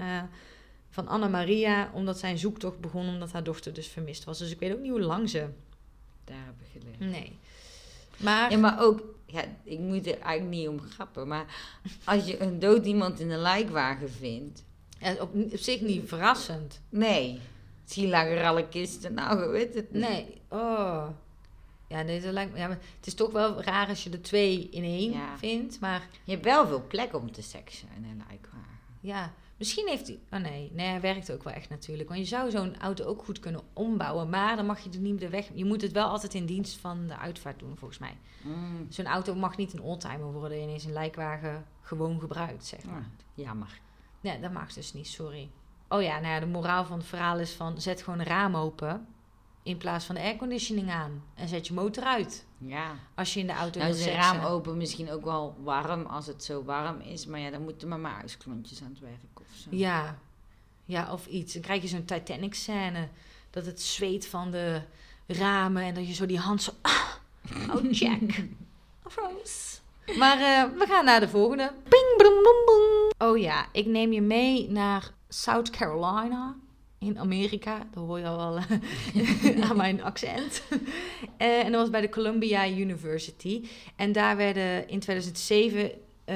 Speaker 2: van Anna Maria, omdat zijn zoektocht begon, omdat haar dochter dus vermist was. Dus ik weet ook niet hoe lang ze...
Speaker 1: Daar heb ik geleerd.
Speaker 2: Nee. Maar...
Speaker 1: Ja, maar ook... Ja, ik moet er eigenlijk niet om grappen, maar als je een dood iemand in een lijkwagen vindt...
Speaker 2: Ja, op zich niet verrassend.
Speaker 1: Nee. Zie lagen er alle kisten, nou, je weet het niet.
Speaker 2: Nee. Oh. Ja, deze lijkt me... Ja, maar het is toch wel raar als je er 2 in 1 vindt, maar...
Speaker 1: Je hebt wel veel plek om te seksen in een lijkwagen.
Speaker 2: Ja, misschien heeft hij... Oh nee, hij werkt ook wel echt natuurlijk. Want je zou zo'n auto ook goed kunnen ombouwen, maar dan mag je er niet meer weg... Je moet het wel altijd in dienst van de uitvaart doen, volgens mij. Zo'n auto mag niet een oldtimer worden en is een lijkwagen gewoon gebruikt, zeg maar.
Speaker 1: Jammer.
Speaker 2: Nee, dat mag dus niet, sorry. Oh ja, de moraal van het verhaal is van... Zet gewoon een raam open in plaats van de airconditioning aan. En zet je motor uit.
Speaker 1: Ja.
Speaker 2: Als je in de auto
Speaker 1: Nou
Speaker 2: wilt
Speaker 1: is een
Speaker 2: seksen.
Speaker 1: raam open misschien ook wel warm als het zo warm is. Maar ja, dan moeten maar huisklontjes aan het werk of zo.
Speaker 2: Ja, of iets. Dan krijg je zo'n Titanic-scène. Dat het zweet van de ramen en dat je zo die hand zo... Oh, Jack. Rose. Maar we gaan naar de volgende. Ping, boom, boom, boom. Oh ja, ik neem je mee naar South Carolina in Amerika. Dat hoor je al wel aan mijn accent. En dat was bij de Columbia University. En daar werden in 2007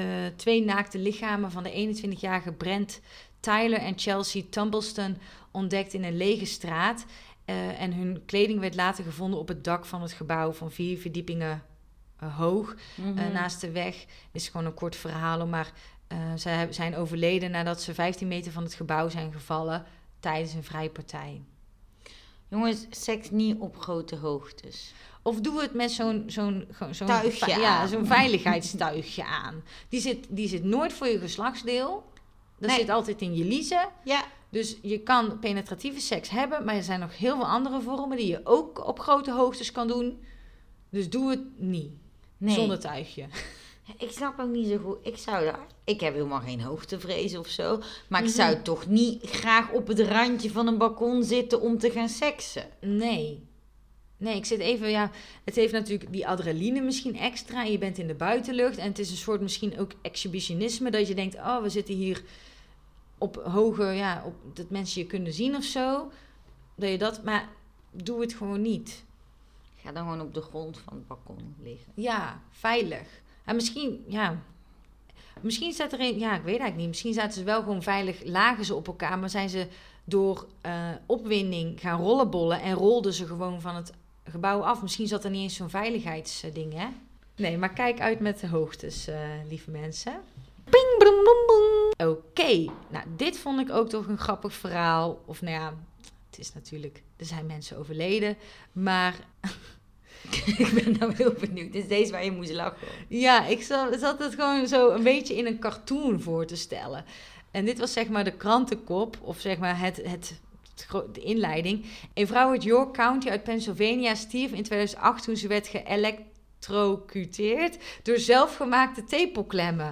Speaker 2: 2 naakte lichamen van de 21-jarige Brent Tyler en Chelsea Tumbleston ontdekt in een lege straat. En hun kleding werd later gevonden op het dak van het gebouw van 4 verdiepingen hoog. Naast de weg. Dit is gewoon een kort verhaal, maar zij zijn overleden nadat ze 15 meter van het gebouw zijn gevallen tijdens een vrijpartij.
Speaker 1: Jongens, seks niet op grote hoogtes.
Speaker 2: Of doe het met zo'n
Speaker 1: tuigje aan.
Speaker 2: Zo'n veiligheidstuigje aan. Die zit nooit voor je geslachtsdeel. Dat zit altijd in je liezen.
Speaker 1: Ja.
Speaker 2: Dus je kan penetratieve seks hebben, maar er zijn nog heel veel andere vormen die je ook op grote hoogtes kan doen. Dus doe het niet.
Speaker 1: Nee.
Speaker 2: Zonder tuigje.
Speaker 1: Ik snap ook niet zo goed. Ik heb helemaal geen hoogtevrees of zo. Maar ik zou toch niet graag op het randje van een balkon zitten om te gaan seksen.
Speaker 2: Nee. Nee, ik zit even, ja, het heeft natuurlijk die adrenaline misschien extra. En je bent in de buitenlucht. En het is een soort misschien ook exhibitionisme. Dat je denkt, oh, we zitten hier op hoge, ja, op dat mensen je kunnen zien of zo. Dat je dat, maar doe het gewoon niet.
Speaker 1: Ga dan gewoon op de grond van het balkon liggen.
Speaker 2: Ja, veilig. En misschien staat er een, ja, ik weet eigenlijk niet. Misschien zaten ze wel gewoon veilig, lagen ze op elkaar. Maar zijn ze door opwinding gaan rollenbollen en rolden ze gewoon van het gebouw af. Misschien zat er niet eens zo'n veiligheidsding, hè? Nee, maar kijk uit met de hoogtes, lieve mensen. Ping, broem, broem, broem. Oké, nou dit vond ik ook toch een grappig verhaal. Of nou ja, het is natuurlijk, er zijn mensen overleden. Maar
Speaker 1: Ik ben nou heel benieuwd. Is deze waar je moest lachen?
Speaker 2: ja, ik zat het gewoon zo een beetje in een cartoon voor te stellen. En dit was zeg maar de krantenkop, of zeg maar de inleiding. Een vrouw uit York County uit Pennsylvania stierf in 2008 toen ze werd geëlektrocuteerd door zelfgemaakte tepelklemmen.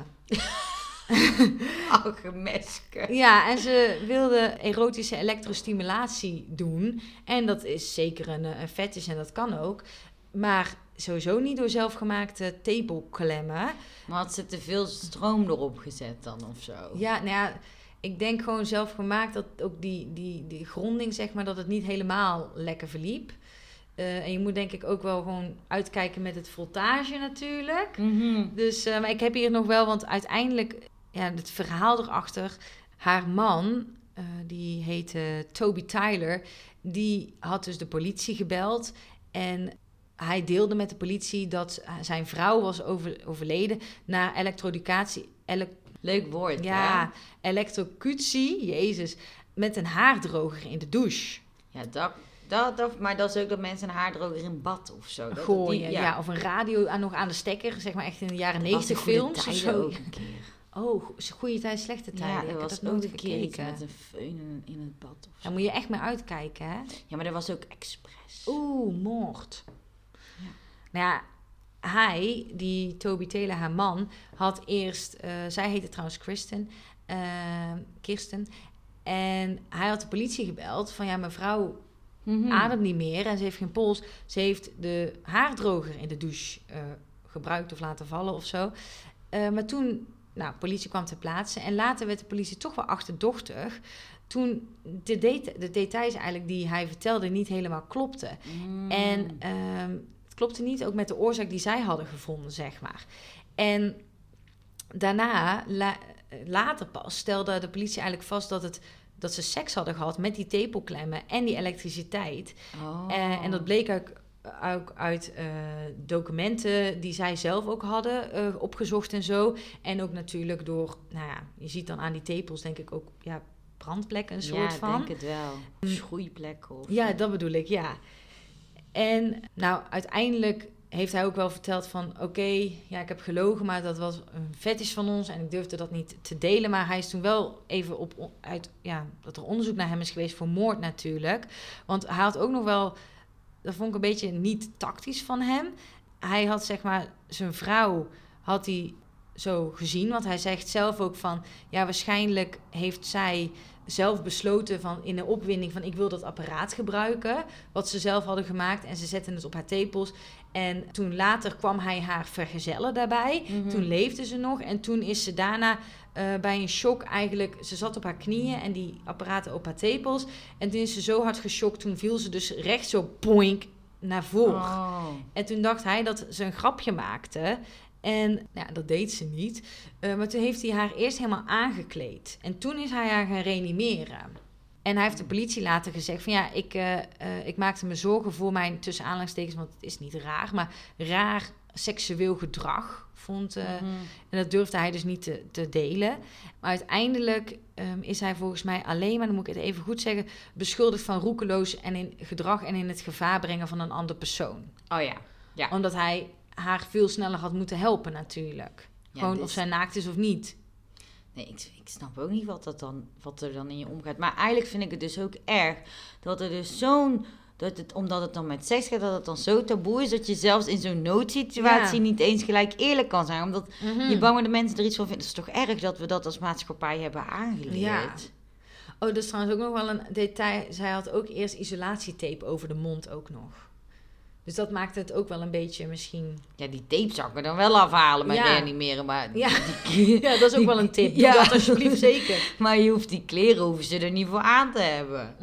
Speaker 1: Gemeske.
Speaker 2: Ja, en ze wilde erotische elektrostimulatie doen. En dat is zeker een fetish en dat kan ook. Maar sowieso niet door zelfgemaakte tepelklemmen.
Speaker 1: Maar had ze te veel stroom erop gezet dan of zo?
Speaker 2: Ja, nou ja, ik denk gewoon zelfgemaakt dat ook die gronding, zeg maar, dat het niet helemaal lekker verliep. En je moet denk ik ook wel gewoon uitkijken met het voltage natuurlijk.
Speaker 1: Mm-hmm.
Speaker 2: Dus, maar ik heb hier nog wel, want uiteindelijk, ja, het verhaal erachter, haar man, die heette Toby Tyler, die had dus de politie gebeld en hij deelde met de politie dat zijn vrouw was overleden na elektrocutie.
Speaker 1: Leuk woord,
Speaker 2: Ja, elektrocutie, jezus, met een haardroger in de douche.
Speaker 1: Ja, maar dat is ook dat mensen een haardroger in bad of zo. Dat
Speaker 2: Gooien, ja. Of een radio nog aan de stekker, zeg maar echt in de jaren 90 films of zo.
Speaker 1: Ook een keer.
Speaker 2: Oh, goede tijd, slechte tijden.
Speaker 1: Ja,
Speaker 2: ik heb
Speaker 1: was
Speaker 2: dat nooit
Speaker 1: ook een keer iets
Speaker 2: gekeken.
Speaker 1: met een föhn in het bad of zo.
Speaker 2: Daar moet je echt mee uitkijken, hè?
Speaker 1: Ja, maar dat was ook expres.
Speaker 2: Oeh, moord.
Speaker 1: Ja.
Speaker 2: Nou ja, die Toby Taylor, haar man, had eerst... zij heette trouwens Kirsten. En hij had de politie gebeld van, ja, mijn vrouw ademt niet meer en ze heeft geen pols. Ze heeft de haardroger in de douche gebruikt of laten vallen of zo. Maar toen, de politie kwam ter plaatse en later werd de politie toch wel achterdochtig. Toen de details eigenlijk die hij vertelde niet helemaal klopten. En het klopte niet ook met de oorzaak die zij hadden gevonden, zeg maar. En daarna, later pas, stelde de politie eigenlijk vast dat ze seks hadden gehad met die tepelklemmen en die elektriciteit. En dat bleek ook uit documenten die zij zelf ook hadden opgezocht en zo. En ook natuurlijk door, je ziet dan aan die tepels denk ik ook brandplekken een soort van.
Speaker 1: Ja, ik denk het wel. Schroeiplekken.
Speaker 2: Ja, dat bedoel ik, ja. En uiteindelijk heeft hij ook wel verteld van... Oké, ik heb gelogen, maar dat was een fetish van ons... en ik durfde dat niet te delen. Maar hij is toen wel even dat er onderzoek naar hem is geweest voor moord natuurlijk. Want hij had ook nog wel... Dat vond ik een beetje niet tactisch van hem. Hij had zeg maar... Zijn vrouw had hij zo gezien. Want hij zegt zelf ook van... Ja, waarschijnlijk heeft zij... zelf besloten van in de opwinding van ik wil dat apparaat gebruiken wat ze zelf hadden gemaakt en ze zetten het op haar tepels en toen later kwam hij haar vergezellen daarbij. Toen leefde ze nog en toen is ze daarna bij een shock eigenlijk, ze zat op haar knieën en die apparaten op haar tepels en toen is ze zo hard geschokt, toen viel ze dus recht zo boink naar voren. En toen dacht hij dat ze een grapje maakte. En dat deed ze niet. Maar toen heeft hij haar eerst helemaal aangekleed. En toen is hij haar gaan reanimeren. En hij heeft de politie later gezegd van ik maakte me zorgen voor mijn, tussen aanhalingstekens, want het is niet raar, maar raar seksueel gedrag vond. En dat durfde hij dus niet te delen. Maar uiteindelijk is hij volgens mij alleen maar, dan moet ik het even goed zeggen, beschuldigd van roekeloos en in gedrag en in het gevaar brengen van een andere persoon.
Speaker 1: Oh ja.
Speaker 2: Omdat hij haar veel sneller had moeten helpen natuurlijk.
Speaker 1: Ja,
Speaker 2: gewoon of zij naakt is of niet.
Speaker 1: Nee, ik snap ook niet wat er dan in je omgaat. Maar eigenlijk vind ik het dus ook erg dat er dus omdat het dan met seks gaat, dat het dan zo taboe is dat je zelfs in zo'n noodsituatie niet eens gelijk eerlijk kan zijn. Omdat je bang de mensen er iets van vinden. Het is toch erg dat we dat als maatschappij hebben aangeleerd.
Speaker 2: Ja. Oh, dat is trouwens ook nog wel een detail. Zij had ook eerst isolatietape over de mond ook nog. Dus dat maakt het ook wel een beetje misschien...
Speaker 1: Ja, die tape zou ik er dan wel afhalen met reanimeren. Maar
Speaker 2: ja. Ja, dat is ook wel een tip. Doe dat alsjeblieft zeker.
Speaker 1: Maar je hoeft die kleren hoeven ze er niet voor aan te hebben.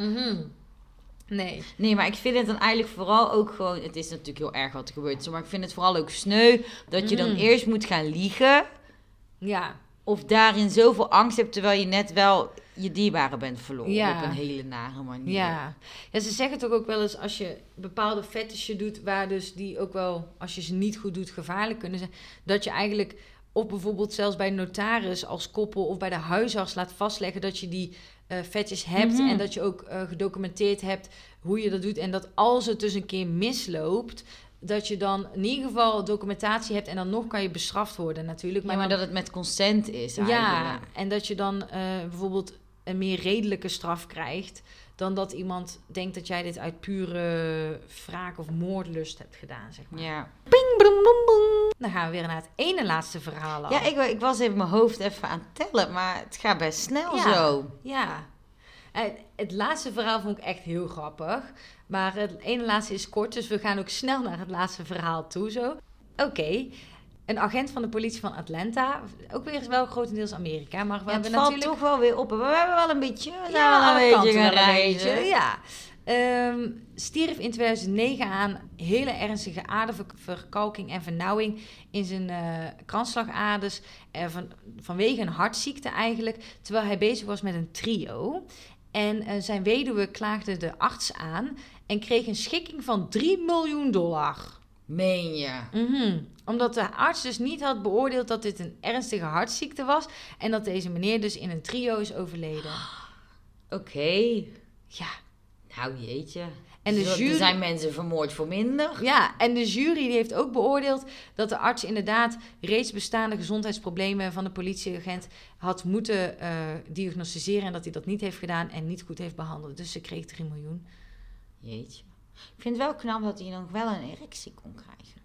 Speaker 2: Nee,
Speaker 1: maar ik vind het dan eigenlijk vooral ook gewoon... Het is natuurlijk heel erg wat er gebeurt. Maar ik vind het vooral ook sneu dat je dan eerst moet gaan liegen.
Speaker 2: Ja.
Speaker 1: Of daarin zoveel angst hebt, terwijl je net wel je dierbare bent verloren. Op een hele nare manier.
Speaker 2: Ja, ze zeggen toch ook wel eens, als je bepaalde fetishen doet, waar dus die ook wel, als je ze niet goed doet, gevaarlijk kunnen zijn. Dat je eigenlijk, of bijvoorbeeld zelfs bij de notaris als koppel of bij de huisarts laat vastleggen dat je die fetish hebt. En dat je ook gedocumenteerd hebt hoe je dat doet. En dat als het dus een keer misloopt, dat je dan in ieder geval documentatie hebt en dan nog kan je bestraft worden natuurlijk.
Speaker 1: Maar dat het met consent is eigenlijk.
Speaker 2: Ja, en dat je dan bijvoorbeeld een meer redelijke straf krijgt dan dat iemand denkt dat jij dit uit pure wraak of moordlust hebt gedaan, zeg maar.
Speaker 1: Ja.
Speaker 2: Ping, brum, bum, bum. Dan gaan we weer naar het ene laatste verhaal al.
Speaker 1: Ja, ik was even mijn hoofd even aan het tellen, maar het gaat best snel zo.
Speaker 2: Ja. Het laatste verhaal vond ik echt heel grappig. Maar het ene laatste is kort, dus we gaan ook snel naar het laatste verhaal toe zo. Oké. Een agent van de politie van Atlanta, ook weer eens wel grotendeels Amerika, maar we hebben
Speaker 1: valt
Speaker 2: natuurlijk
Speaker 1: toch wel weer op. We hebben wel een beetje,
Speaker 2: gaan reizen. Ja. Stierf in 2009 aan hele ernstige aderverkalking en vernauwing in zijn kransslagaders vanwege een hartziekte eigenlijk, terwijl hij bezig was met een trio. En zijn weduwe klaagde de arts aan en kreeg een schikking van $3 miljoen.
Speaker 1: Meen je?
Speaker 2: Omdat de arts dus niet had beoordeeld dat dit een ernstige hartziekte was en dat deze meneer dus in een trio is overleden.
Speaker 1: Oké.
Speaker 2: Ja.
Speaker 1: Nou, jeetje.
Speaker 2: En de jury...
Speaker 1: Er zijn mensen vermoord voor minder.
Speaker 2: Ja, en de jury die heeft ook beoordeeld dat de arts inderdaad reeds bestaande gezondheidsproblemen van de politieagent had moeten diagnosticeren en dat hij dat niet heeft gedaan en niet goed heeft behandeld. Dus ze kreeg 3 miljoen.
Speaker 1: Jeetje. Ik vind het wel knap dat hij nog wel een erectie kon krijgen.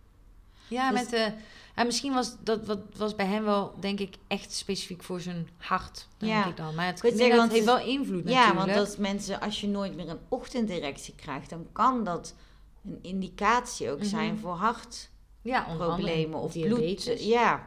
Speaker 2: Ja, dus... misschien was bij hem wel, denk ik, echt specifiek voor zijn hart, denk ik dan. Maar het heeft wel invloed natuurlijk.
Speaker 1: Ja, want dat mensen, als je nooit meer een ochtenderectie krijgt, dan kan dat een indicatie ook zijn voor hartproblemen of bloed. Ja.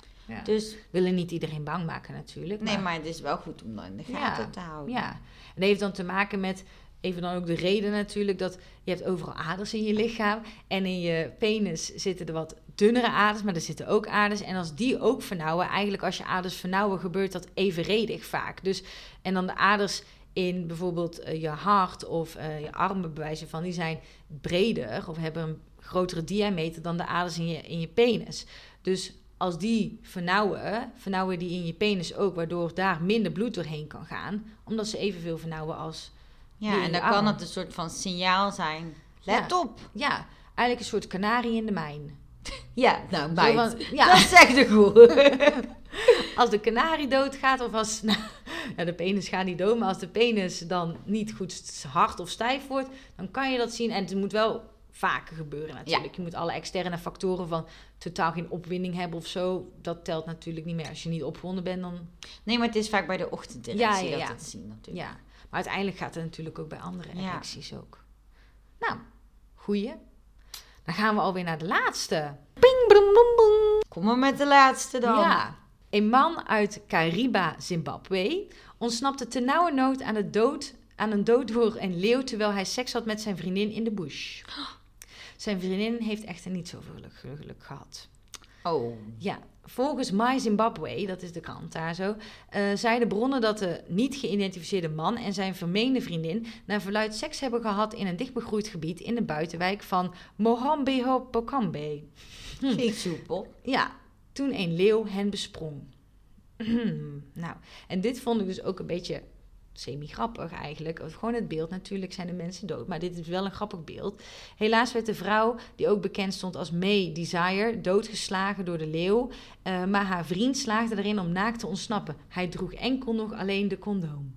Speaker 1: Dus
Speaker 2: willen niet iedereen bang maken natuurlijk.
Speaker 1: Nee, maar het is wel goed om dat in de gaten te houden.
Speaker 2: Ja, en dat heeft dan te maken met... Even dan ook de reden natuurlijk dat je hebt overal aders in je lichaam. En in je penis zitten er wat dunnere aders, maar er zitten ook aders. En als die ook vernauwen, eigenlijk als je aders vernauwen, gebeurt dat evenredig vaak. Dus, en dan de aders in bijvoorbeeld je hart of je armen bewijzen van, die zijn breder of hebben een grotere diameter dan de aders in je penis. Dus als die vernauwen die in je penis ook, waardoor daar minder bloed doorheen kan gaan, omdat ze evenveel vernauwen als...
Speaker 1: Ja, en dan kan het een soort van signaal zijn. Let op.
Speaker 2: Ja, eigenlijk een soort kanarie in de mijn.
Speaker 1: Ja, nou, dat zegt het goed.
Speaker 2: Als de kanarie doodgaat of als... de penis gaat niet dood, maar als de penis dan niet goed hard of stijf wordt, dan kan je dat zien. En het moet wel vaker gebeuren natuurlijk. Ja. Je moet alle externe factoren van totaal geen opwinding hebben of zo. Dat telt natuurlijk niet meer. Als je niet opgewonden bent, dan...
Speaker 1: Nee, maar het is vaak bij de ochtenderectie dat het zien natuurlijk.
Speaker 2: Ja. Maar uiteindelijk gaat het natuurlijk ook bij andere erecties ook. Nou, goeie. Dan gaan we alweer naar de laatste. Ping, brum, bum, bum.
Speaker 1: Kom maar met de laatste dan.
Speaker 2: Ja. Een man uit Kariba, Zimbabwe, ontsnapte ternauwernood aan een dood door een leeuw terwijl hij seks had met zijn vriendin in de bush. Zijn vriendin heeft echter niet zoveel geluk gehad.
Speaker 1: Oh.
Speaker 2: Ja, volgens My Zimbabwe, dat is de krant daar zo, zeiden bronnen dat de niet geïdentificeerde man en zijn vermeende vriendin naar verluidt seks hebben gehad in een dichtbegroeid gebied in de buitenwijk van Mohambeho-Pokambe.
Speaker 1: Niet soepel.
Speaker 2: Ja, toen een leeuw hen besprong. Nou, en dit vond ik dus ook een beetje semi-grappig eigenlijk. Gewoon het beeld, natuurlijk zijn de mensen dood, maar dit is wel een grappig beeld. Helaas werd de vrouw, die ook bekend stond als May Desire, doodgeslagen door de leeuw. Maar haar vriend slaagde erin om naakt te ontsnappen. Hij droeg enkel nog alleen de condoom.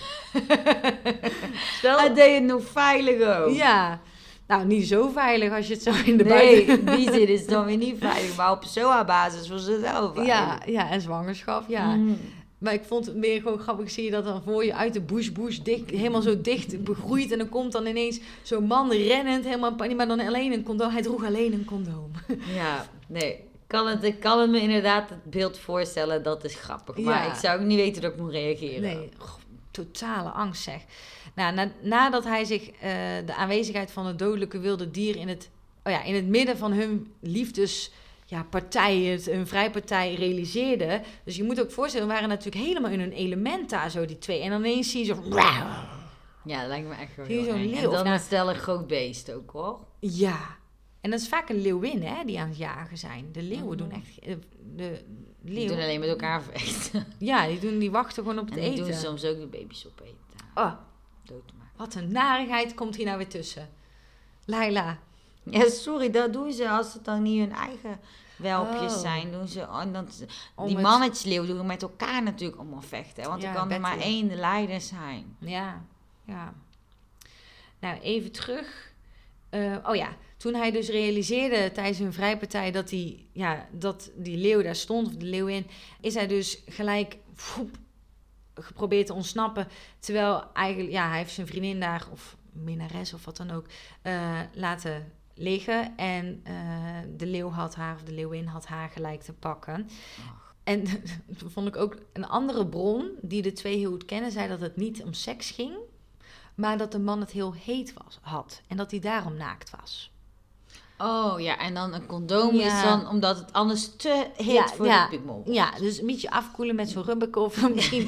Speaker 1: Hij deed het nog veilig ook.
Speaker 2: Ja, nou niet zo veilig als je het zo in de buiten...
Speaker 1: Nee, die zin is dan weer niet veilig, maar op SOA-basis was het wel veilig.
Speaker 2: Ja, en zwangerschap, ja. Maar ik vond het meer gewoon grappig. Zie je dat dan voor je uit de bush dicht, helemaal zo dicht begroeid. En dan komt dan ineens zo'n man rennend, helemaal in paniek, maar dan alleen een condoom. Hij droeg alleen een condoom.
Speaker 1: Ja, nee. Ik kan het me inderdaad het beeld voorstellen, dat is grappig. Maar ik zou ook niet weten dat ik moet reageren.
Speaker 2: Nee, totale angst zeg. Nou, nadat hij zich de aanwezigheid van het dodelijke wilde dier in het midden van hun liefdespartij, hun vrijpartij realiseerde. Dus je moet ook voorstellen, we waren natuurlijk helemaal in hun element daar zo, die twee. En dan ineens zie je zo...
Speaker 1: Ja, dat lijkt me echt wel
Speaker 2: zie je
Speaker 1: heel
Speaker 2: zo'n
Speaker 1: eng.
Speaker 2: leeuw.
Speaker 1: En dan stel een groot beest ook, hoor.
Speaker 2: Ja. En dat is vaak een leeuwin, hè, die aan het jagen zijn. De leeuwen doen echt...
Speaker 1: Die doen alleen met elkaar vechten.
Speaker 2: Ja, die wachten gewoon op het
Speaker 1: en
Speaker 2: eten.
Speaker 1: die doen soms ook de baby's opeten.
Speaker 2: Oh,
Speaker 1: Dood te maken.
Speaker 2: wat een narigheid komt hier nou weer tussen. Laila.
Speaker 1: Ja, sorry, dat doen ze als het dan niet hun eigen welpjes zijn. Doen ze, die mannetjesleeuw doen met elkaar natuurlijk allemaal vechten. Want er kan er maar één de leider zijn.
Speaker 2: Ja. Nou, even terug. Toen hij dus realiseerde tijdens hun vrijpartij dat die leeuw daar stond, of de leeuwin, is hij dus gelijk geprobeerd te ontsnappen. Terwijl eigenlijk, hij heeft zijn vriendin daar, of minnares of wat dan ook, laten liggen. En de leeuwin had haar gelijk te pakken. En toen vond ik ook een andere bron, die de twee heel goed kennen, zei dat het niet om seks ging, maar dat de man het heel heet had. En dat hij daarom naakt was.
Speaker 1: Oh ja, en dan een condoom is dan omdat het anders te heet voor de piemel.
Speaker 2: Ja, dus een beetje afkoelen met zo'n rubberkop.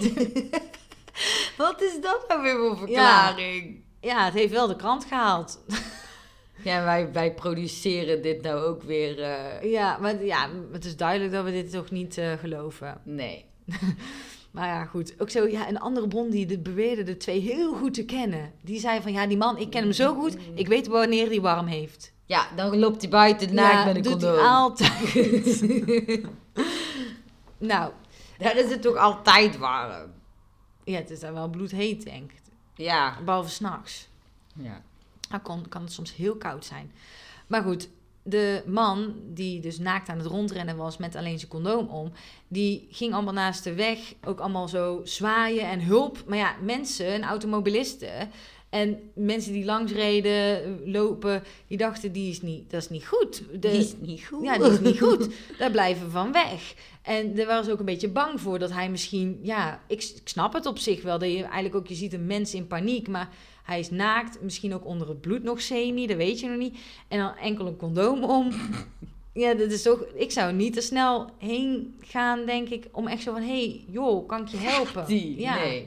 Speaker 1: Wat is dat nou weer voor verklaring?
Speaker 2: Ja, het heeft wel de krant gehaald.
Speaker 1: Ja, wij produceren dit nou ook weer.
Speaker 2: Ja, maar het is duidelijk dat we dit toch niet geloven.
Speaker 1: Nee.
Speaker 2: Maar ja, goed. Ook zo, een andere bron die beweerde de twee heel goed te kennen. Die zei van, die man, ik ken hem zo goed. Ik weet wanneer hij warm heeft.
Speaker 1: Ja, dan loopt hij buiten naakt met een condoom.
Speaker 2: Doet hij altijd. Nou.
Speaker 1: Daar is het toch altijd warm?
Speaker 2: Ja, het is daar wel bloedheet, denk ik.
Speaker 1: Ja.
Speaker 2: Behalve 's nachts.
Speaker 1: Ja.
Speaker 2: Dan kan het soms heel koud zijn. Maar goed, de man die dus naakt aan het rondrennen was met alleen zijn condoom om, die ging allemaal naast de weg, ook allemaal zo zwaaien en hulp. Maar ja, mensen, automobilisten en mensen die langs reden, lopen, die dachten, dat is niet goed.
Speaker 1: Die is niet goed.
Speaker 2: Ja, die is niet goed. Daar blijven we van weg. En er was ook een beetje bang voor dat hij misschien, ik snap het op zich wel, dat je eigenlijk ook, je ziet een mens in paniek, maar hij is naakt, misschien ook onder het bloed nog semi, dat weet je nog niet. En dan enkel een condoom om. Ja, dat is toch, ik zou niet te snel heen gaan, denk ik, om echt zo van, joh, kan ik je helpen?
Speaker 1: Nee.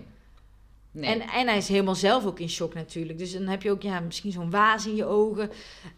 Speaker 2: En hij is helemaal zelf ook in shock natuurlijk. Dus dan heb je ook misschien zo'n waas in je ogen.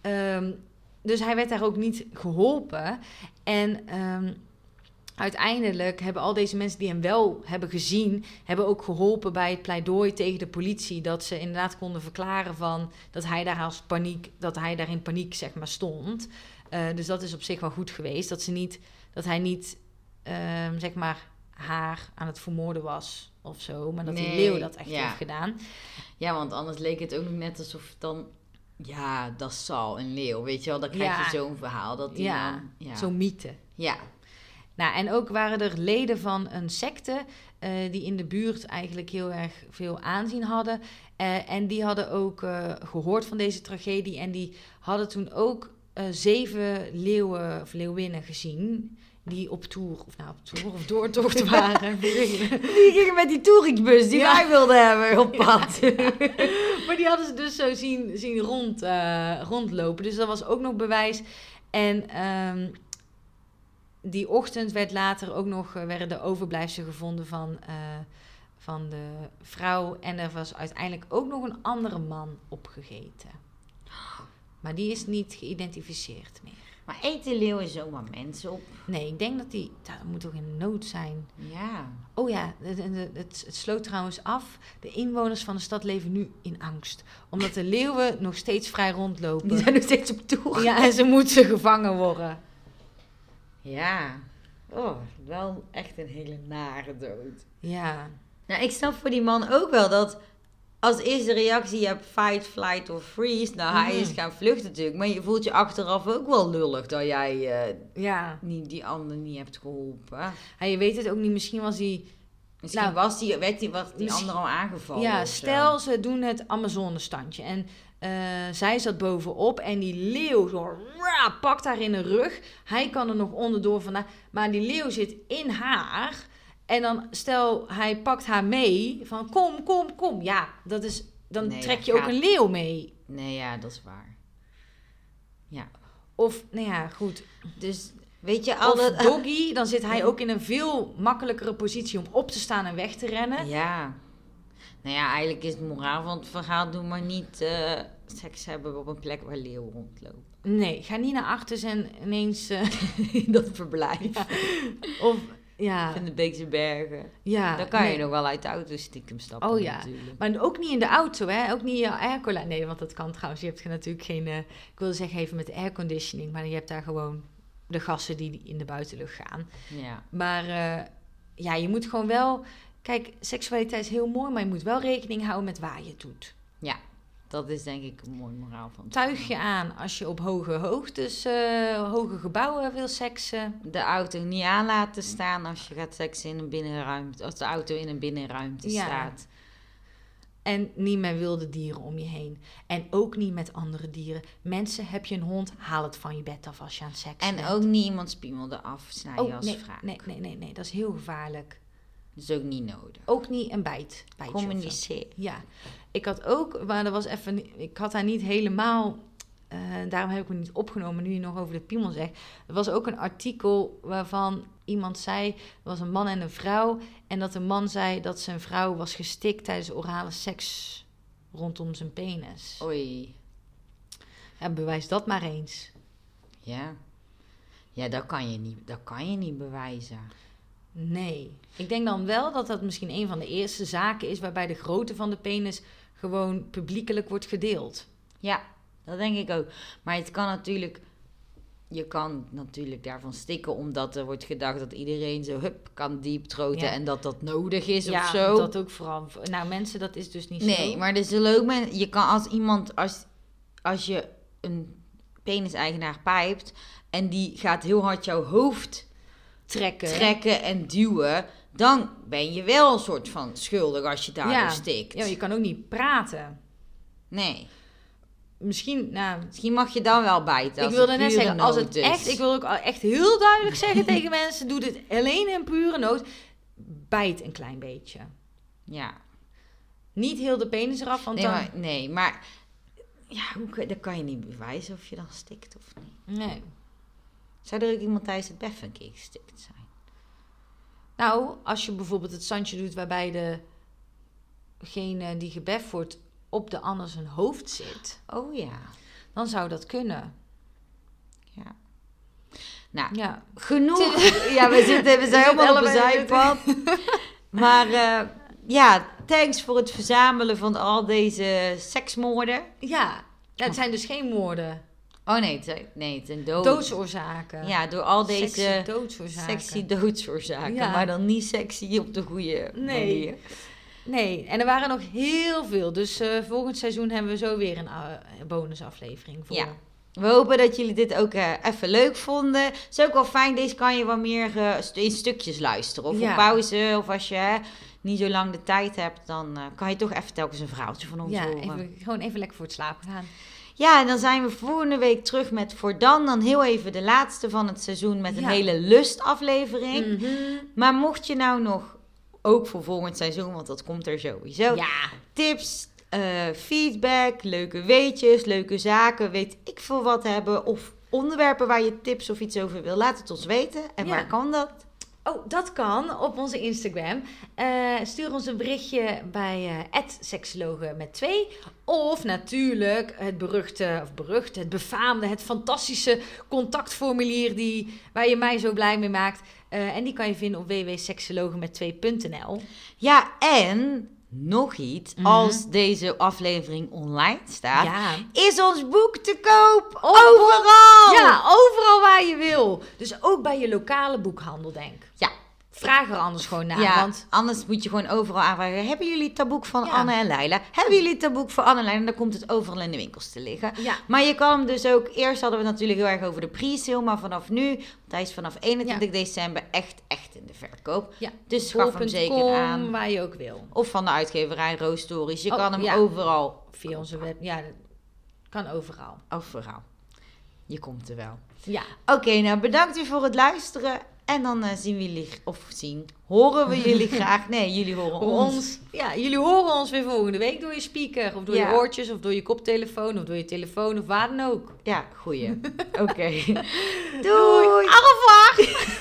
Speaker 2: Dus hij werd daar ook niet geholpen. En uiteindelijk hebben al deze mensen die hem wel hebben gezien, hebben ook geholpen bij het pleidooi tegen de politie, dat ze inderdaad konden verklaren dat hij daar in paniek zeg maar stond. Dus dat is op zich wel goed geweest, dat hij niet zeg maar haar aan het vermoorden was of zo, maar dat die leeuw dat echt heeft gedaan.
Speaker 1: Ja, want anders leek het ook nog net alsof het dan, dat zal een leeuw, weet je wel, dan krijg je zo'n verhaal dat die
Speaker 2: zo'n mythe.
Speaker 1: Ja.
Speaker 2: Nou, en ook waren er leden van een secte die in de buurt eigenlijk heel erg veel aanzien hadden. En die hadden ook gehoord van deze tragedie. En die hadden toen ook 7 leeuwen of leeuwinnen gezien die op tour of doortocht waren.
Speaker 1: Die gingen met die toeringsbus die wij wilden hebben op pad.
Speaker 2: Maar die hadden ze dus zo zien rondlopen. Dus dat was ook nog bewijs. En die ochtend werden de overblijfselen gevonden van de vrouw. En er was uiteindelijk ook nog een andere man opgegeten. Maar die is niet geïdentificeerd meer.
Speaker 1: Maar eten leeuwen zomaar mensen op?
Speaker 2: Nee, ik denk dat dat moet toch in nood zijn.
Speaker 1: Ja.
Speaker 2: Oh ja, het sloot trouwens af. De inwoners van de stad leven nu in angst. Omdat de leeuwen nog steeds vrij rondlopen.
Speaker 1: Die zijn nog steeds op toer.
Speaker 2: Ja, en ze moeten gevangen worden.
Speaker 1: Ja. Oh, wel echt een hele nare dood.
Speaker 2: Ja.
Speaker 1: Nou, ik snap voor die man ook wel dat als eerste reactie je hebt fight, flight of freeze. Nou, hij is gaan vluchten natuurlijk. Maar je voelt je achteraf ook wel lullig dat jij die ander niet hebt geholpen.
Speaker 2: Ja, je weet het ook niet. Misschien was hij
Speaker 1: Misschien was die ander al aangevallen.
Speaker 2: Ja,
Speaker 1: of zo.
Speaker 2: stel ze doen het Amazone-standje en zij zat bovenop en die leeuw zo, pakt haar in de rug. Hij kan er nog onderdoor vandaan, maar die leeuw zit in haar. En dan stel, hij pakt haar mee van kom. Ja, dan trek je ook een leeuw mee.
Speaker 1: Nee, ja, dat is waar. Ja.
Speaker 2: Of, nou ja, goed.
Speaker 1: Dus, weet je,
Speaker 2: Of Doggy, dan zit hij ook in een veel makkelijkere positie om op te staan en weg te rennen.
Speaker 1: Ja. Nou ja, eigenlijk is het moraal van het verhaal, doe maar niet seks hebben op een plek waar leeuwen rondlopen.
Speaker 2: Nee, ga niet naar achters en ineens...
Speaker 1: In dat verblijf.
Speaker 2: Ja. Of, ja.
Speaker 1: In de Beekse Bergen.
Speaker 2: Ja.
Speaker 1: Dan kan je nog wel uit de auto stiekem stappen.
Speaker 2: Oh ja,
Speaker 1: natuurlijk.
Speaker 2: maar ook niet in de auto, hè? Ook niet je airco. Nee, want dat kan trouwens. Je hebt natuurlijk geen... ik wilde zeggen even met de airconditioning, maar je hebt daar gewoon de gassen die in de buitenlucht gaan.
Speaker 1: Ja.
Speaker 2: Maar ja, je moet gewoon wel... Kijk, seksualiteit is heel mooi, maar je moet wel rekening houden met waar je het doet.
Speaker 1: Ja, dat is denk ik een mooi moraal van het
Speaker 2: Tuig je aan als je op hoge hoogtes, hoge gebouwen wil seksen.
Speaker 1: De auto niet aan laten staan als je gaat seksen in een binnenruimte. Als de auto in een binnenruimte staat.
Speaker 2: En niet met wilde dieren om je heen. En ook niet met andere dieren. Mensen, heb je een hond, haal het van je bed af als je aan het seksen bent.
Speaker 1: En ook niet iemand spiemel eraf snijden als vraag.
Speaker 2: Nee, dat is heel gevaarlijk.
Speaker 1: Dat is ook niet nodig.
Speaker 2: Ook niet een bijtje.
Speaker 1: Communiceren.
Speaker 2: Ja, ik had ook, maar dat was even, ik had daar niet helemaal, daarom heb ik me niet opgenomen nu je nog over de piemel zegt. Er was ook een artikel waarvan iemand zei, er was een man en een vrouw, en dat de man zei dat zijn vrouw was gestikt tijdens orale seks rondom zijn penis.
Speaker 1: Oei.
Speaker 2: Ja, bewijs dat maar eens.
Speaker 1: Ja. Ja, dat kan je niet bewijzen.
Speaker 2: Nee. Ik denk dan wel dat dat misschien een van de eerste zaken is waarbij de grootte van de penis gewoon publiekelijk wordt gedeeld.
Speaker 1: Ja, dat denk ik ook. Maar het kan natuurlijk... Je kan natuurlijk daarvan stikken, omdat er wordt gedacht dat iedereen zo kan dieptroten en dat nodig is of zo.
Speaker 2: Ja, dat ook vooral. Nou, mensen, dat is dus niet zo.
Speaker 1: Nee, maar er zullen ook mensen... Je kan als iemand... Als je een peniseigenaar pijpt en die gaat heel hard jouw hoofd trekken en duwen, dan ben je wel een soort van schuldig als je daardoor stikt.
Speaker 2: Ja, je kan ook niet praten.
Speaker 1: Nee.
Speaker 2: Misschien
Speaker 1: mag je dan wel bijten.
Speaker 2: Ik wilde net zeggen, als het echt... Ik wil ook echt heel duidelijk zeggen tegen mensen, doe dit alleen in pure nood. Bijt een klein beetje.
Speaker 1: Ja.
Speaker 2: Niet heel de penis eraf, want
Speaker 1: maar ja, dat kan je niet bewijzen of je dan stikt of niet.
Speaker 2: Nee.
Speaker 1: Zou er ook iemand tijdens het beffen een keer gestikt zijn?
Speaker 2: Nou, als je bijvoorbeeld het standje doet waarbij degene die gebeft wordt op de ander zijn hoofd zit.
Speaker 1: Oh ja.
Speaker 2: Dan zou dat kunnen.
Speaker 1: Ja. Nou,
Speaker 2: ja.
Speaker 1: Genoeg. Ja, we zijn helemaal op een zijpad. Maar thanks voor het verzamelen van al deze seksmoorden.
Speaker 2: Ja, het zijn dus geen moorden.
Speaker 1: Oh nee, het zijn
Speaker 2: doodsoorzaken.
Speaker 1: Ja, door al deze
Speaker 2: sexy
Speaker 1: doodsoorzaken. Ja. Maar dan niet sexy op de goede manier.
Speaker 2: Nee, en er waren nog heel veel. Dus volgend seizoen hebben we zo weer een bonusaflevering voor.
Speaker 1: Ja. We hopen dat jullie dit ook even leuk vonden. Het is ook wel fijn, deze kan je wat meer in stukjes luisteren. Of op pauze, of als je niet zo lang de tijd hebt, dan kan je toch even telkens een verhaaltje van ons horen.
Speaker 2: Gewoon even lekker voor het slapen gaan.
Speaker 1: Ja, en dan zijn we volgende week terug met voor dan heel even de laatste van het seizoen met een hele lustaflevering. Mm-hmm. Maar mocht je nou nog, ook voor volgend seizoen, want dat komt er sowieso, tips, feedback, leuke weetjes, leuke zaken, weet ik veel wat hebben, of onderwerpen waar je tips of iets over wil, laat het ons weten. En waar kan dat?
Speaker 2: Oh, dat kan op onze Instagram. Stuur ons een berichtje bij @seksologen met 2. Of natuurlijk het befaamde, het fantastische contactformulier waar je mij zo blij mee maakt. En die kan je vinden op www.seksologenmet2.nl.
Speaker 1: Ja, en nog iets, als deze aflevering online staat, is ons boek te koop. Overal!
Speaker 2: Ja, overal waar je wil. Dus ook bij je lokale boekhandel, denk ik.
Speaker 1: Ja,
Speaker 2: Vraag er anders gewoon naar.
Speaker 1: Ja,
Speaker 2: Want
Speaker 1: anders moet je gewoon overal aanvragen. Hebben jullie het taboek van
Speaker 2: Ja.
Speaker 1: Anne en Leila? Hebben jullie het taboek van Anne en Leila? Dan komt het overal in de winkels te liggen.
Speaker 2: ja,
Speaker 1: Maar je kan hem dus ook... Eerst hadden we het natuurlijk heel erg over de pre-sale. Maar vanaf nu, want hij is vanaf 21 december echt in de verkoop.
Speaker 2: ja.
Speaker 1: Dus schaf hem zeker
Speaker 2: bol.com,
Speaker 1: aan.
Speaker 2: waar je ook wil.
Speaker 1: Of van de uitgeverij Roos Stories. Je
Speaker 2: Oh,
Speaker 1: kan hem
Speaker 2: ja.
Speaker 1: overal...
Speaker 2: Via onze web. Ja, dat kan overal.
Speaker 1: Overal. Je komt er wel.
Speaker 2: Ja.
Speaker 1: Oké, nou bedankt weer voor het luisteren. En dan zien we jullie... horen we jullie graag. Nee, jullie horen ons.
Speaker 2: Ja, jullie horen ons weer volgende week door je speaker. Of door
Speaker 1: Ja.
Speaker 2: je oortjes. Of door je koptelefoon. Of door je telefoon. Of waar dan ook.
Speaker 1: Ja, goeie. Oké.
Speaker 2: Doei.
Speaker 1: Au revoir.